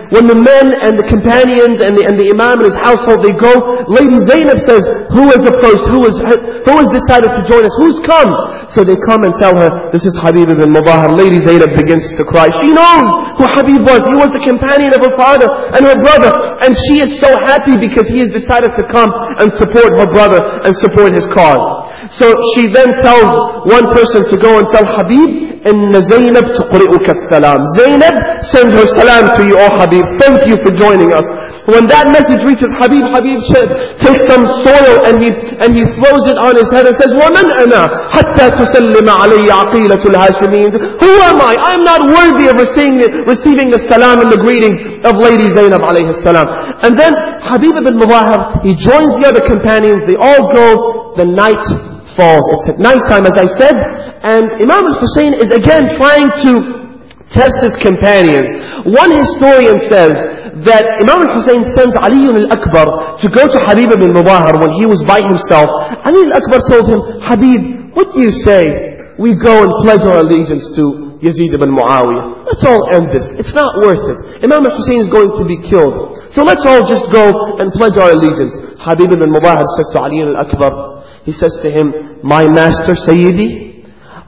when the men and the companions and the, and the Imam and his household, they go, Lady Zainab says, who has approached, who has, who has decided to join us, who's come? So they come and tell her, this is Habib ibn Mudahar. Lady Zainab begins to cry. She knows who Habib was. He was the companion of her father and her brother. And she is so happy because he has decided to come and support her brother and support his cause. So she then tells one person to go and tell Habib, إن زينب تقرئك السلام. Zainab sends her salam to you, oh Habib. Thank you for joining us. When that message reaches Habib, Habib takes some soil and he and he throws it on his head and says, وَمَنْ أَنَا حَتَّى تُسَلِّمَ عَلَيَّ عَقِيلَةُ الْهَاشِمِينَ. Who am I? I am not worthy of receiving, receiving the salam and the greeting of Lady Zainab alayhi salam. And then Habib ibn Mudahar, he joins the other companions. They all go. The night falls. It's at night time, as I said. And Imam al-Hussein is again trying to test his companions. One historian says that Imam al-Hussein sends Ali al-Akbar to go to Habib ibn Mudahar when he was by himself. Ali al-Akbar told him, Habib, what do you say we go and pledge our allegiance to Yazid ibn Muawiyah? Let's all end this. It's not worth it. Imam al-Hussein is going to be killed. So let's all just go and pledge our allegiance. Habib ibn Mudahar says to Ali al-Akbar, he says to him, my master Sayyidi,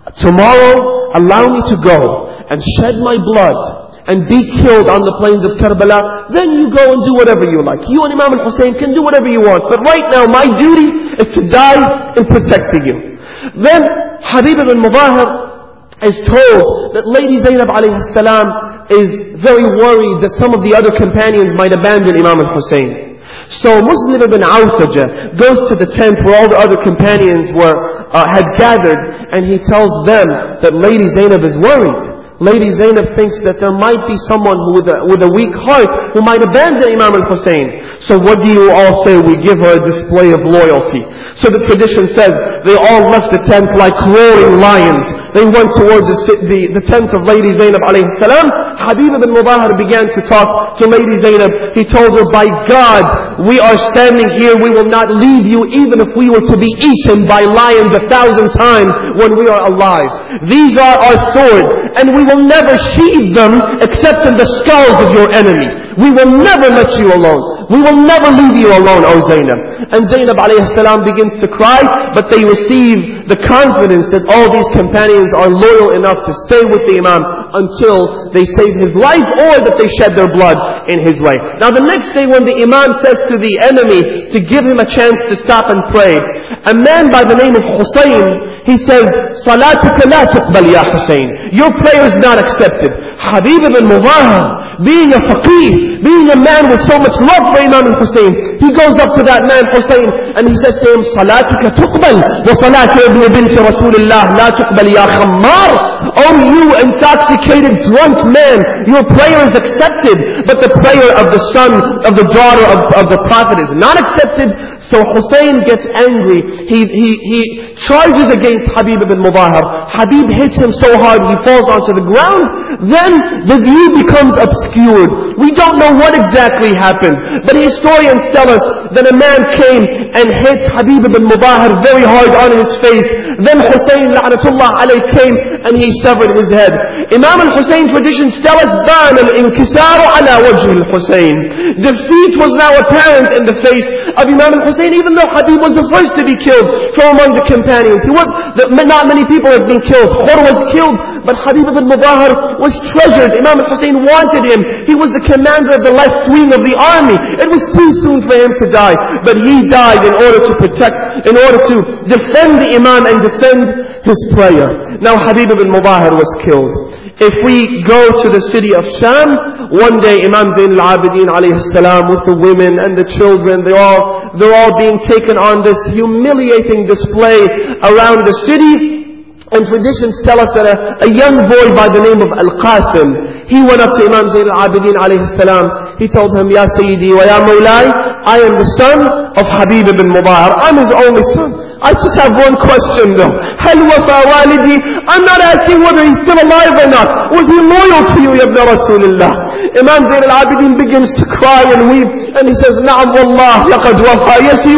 tomorrow allow me to go and shed my blood and be killed on the plains of Karbala. Then you go and do whatever you like. You and Imam al-Hussein can do whatever you want. But right now my duty is to die in protecting you. Then Habib ibn Mudahar is told that Lady Zainab alayhi salam is very worried that some of the other companions might abandon Imam al-Hussein. So Muslim ibn Awtaja goes to the tent where all the other companions were uh, had gathered, and he tells them that Lady Zainab is worried. Lady Zainab thinks that there might be someone who with a, with a weak heart who might abandon Imam al-Hussein. So what do you all say? We give her a display of loyalty. So the tradition says they all left the tent like roaring lions. They went towards the, the, the tent of Lady Zainab alayhi salam. Habib ibn Mudahar began to talk to Lady Zainab. He told her, by God, we are standing here. We will not leave you even if we were to be eaten by lions a thousand times when we are alive. These are our swords, and we will never sheathe them except in the skulls of your enemies. We will never let you alone. We will never leave you alone, O Zainab. And Zainab alayhi salam begins to cry, but they receive the confidence that all these companions are loyal enough to stay with the Imam until they save his life or that they shed their blood in his way. Now the next day when the Imam says to the enemy to give him a chance to stop and pray, a man by the name of Hussein, he says, Salatuka la tuqbal ya Hussein. Your prayer is not accepted. Habib ibn Mudahar, being a faqih, being a man with so much love for Imam al-Hussein, he goes up to that man Hussein and he says to him, Salatuka tuqbal wa salatu ibn bint Rasulullah la tuqbal ya khammar. Oh you intoxicated drunk man, your prayer is accepted, but the prayer of the son of the daughter of, of the Prophet is not accepted. So Hussein gets angry. He, he, he charges against Habib ibn Mudahar. Habib hits him so hard he falls onto the ground. Then the view becomes obscured. We don't know what exactly happened. But historians tell us that a man came and hit Habib ibn Mudahar very hard on his face. Then Hussein la'natullah alayh came and he severed his head. Imam al-Hussein traditions tell us, Ban al-inkisaru ala wajh al-Hussein. Defeat was now apparent in the face of Imam al-Hussein, even though Habib was the first to be killed from among the companions. He was, not many people had been killed. Khur was killed, but Habib ibn Mudahar was treasured. Imam al-Hussein wanted him. He was the commander of the left wing of the army. It was too soon for him to die, but he died in order to protect, in order to defend the Imam and defend his prayer. Now Habib ibn Mudahar was killed. If we go to the city of Sham, one day Imam Zain al-Abidin alayhi salam with the women and the children, they're all, they're all being taken on this humiliating display around the city. And traditions tell us that a, a young boy by the name of Al-Qasim, he went up to Imam Zain al-Abidin alayhi salam. He told him, Ya Sayyidi wa Ya Mawlai, I am the son of Habib ibn Mudahar. I'm his only son. I just have one question though. Hal wafa walidi? I'm not asking whether he's still alive or not. Was he loyal to you, Ya Ibn Rasulullah? Imam Zain al-Abidin begins to cry and weep, and he says, Na'am wallah, laqad wafa. Yes, he was,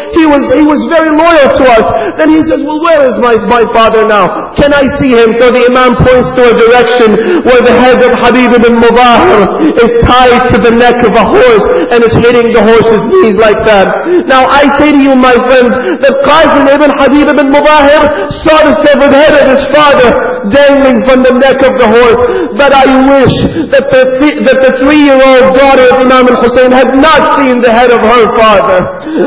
He was, he was very loyal to us. Then he says, well, where is my, my father now? Can I see him? So the Imam points to a direction where the head of Habib ibn Mudahir is tied to the neck of a horse and is hitting the horse's knees like that. Now I say to you, my friends, that Qasim ibn Habib ibn Mudahir saw the severed head of his father dangling from the neck of the horse. But I wish that the, that the three-year-old daughter of Imam al-Hussein had not seen the head of her father.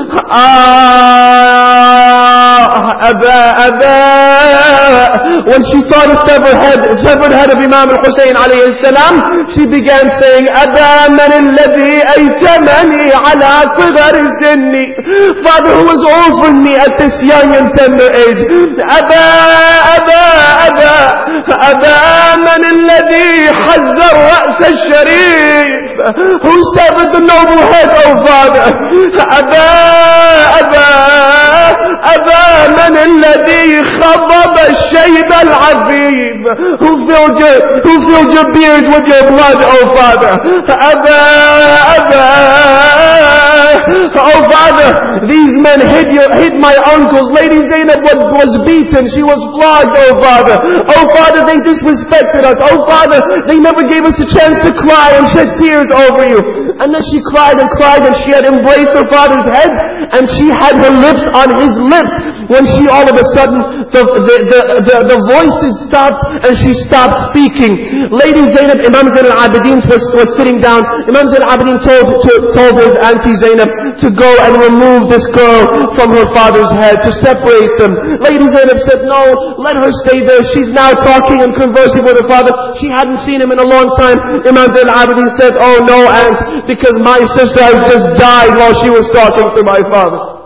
Ah, Aba, Aba. When she saw the severed head, severed head of Imam al-Hussein alayhi salam, she began saying, Aba man alladhi aytamani ala sighar sinni. Father, who has orphaned me at this young and tender age. Aba, Aba, Aba, Aba man alladhi hazzar ra's al-sharif. Who severed the noble head, oh Father. Aba, Aba, Aba man alladhi khabab al-shayb al-afif. Who filled your, who filled your beard with your blood, oh Father. Aba, Aba, oh Father, these men hit your, hit my uncles. Lady Zainab was beaten. She was flogged, oh Father. Oh Father, they disrespected us. Oh Father, they never gave us a chance to cry and shed tears over you. And then she cried and cried and she had embraced her father's head and she had her lips on his lips when she all of a sudden, the, the, the, the, the voices stopped and she stopped speaking. Lady Zainab, Imam Zain al-Abidin was, was sitting down. Imam Zain al-Abidin told, to, told his auntie Zainab to go and remove this girl from her father's head, to separate them. Lady Zainab said, no, let her stay there. She's now talking and conversing with her father. She hadn't seen him in a long time. Imam Zain al-Abidin said, oh no, aunt, because my sister has just died while she was talking to my father.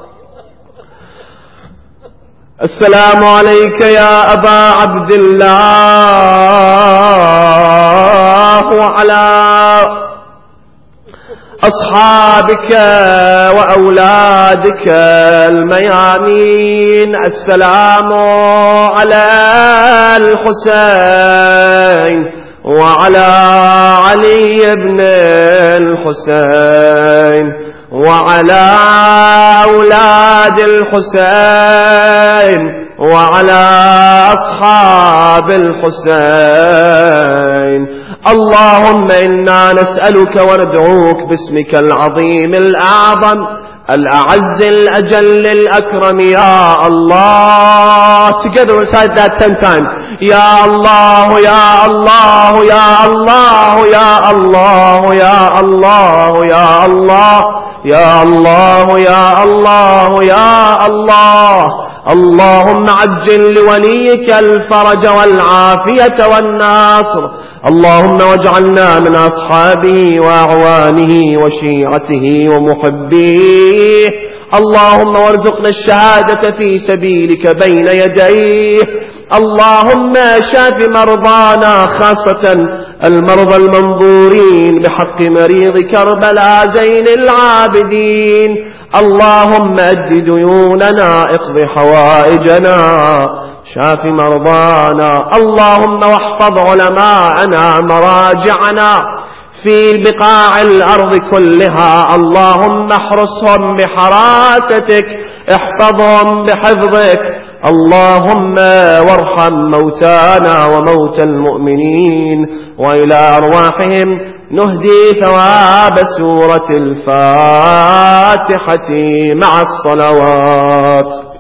السلام عليك يا أبا عبد الله وعلى أصحابك وأولادك الميامين. السلام على الحسين وعلى علي بن الحسين وعلى أولاد الحسين وعلى أصحاب الحسين. اللهم إنا نسألك وندعوك باسمك العظيم الأعظم الأعز الأجل الأكرم يا الله. Together recite that ten times. يا الله يا الله يا الله يا الله يا الله يا الله يا الله يا الله يا الله. اللهم عجل لوليك الفرج والعافية والناصر. اللهم واجعلنا من أصحابه وأعوانه وشيعته ومحبيه. اللهم وارزقنا الشهادة في سبيلك بين يديه. اللهم شاف مرضانا خاصة المرضى المنظورين بحق مريض كربلاء زين العابدين. اللهم أد ديوننا اقض حوائجنا شاف مرضانا. اللهم واحفظ علماءنا مراجعنا في بقاع الأرض كلها. اللهم احرسهم بحراستك احفظهم بحفظك. اللهم وارحم موتانا وموتى المؤمنين وإلى أرواحهم نهدي ثواب سورة الفاتحة مع الصلوات.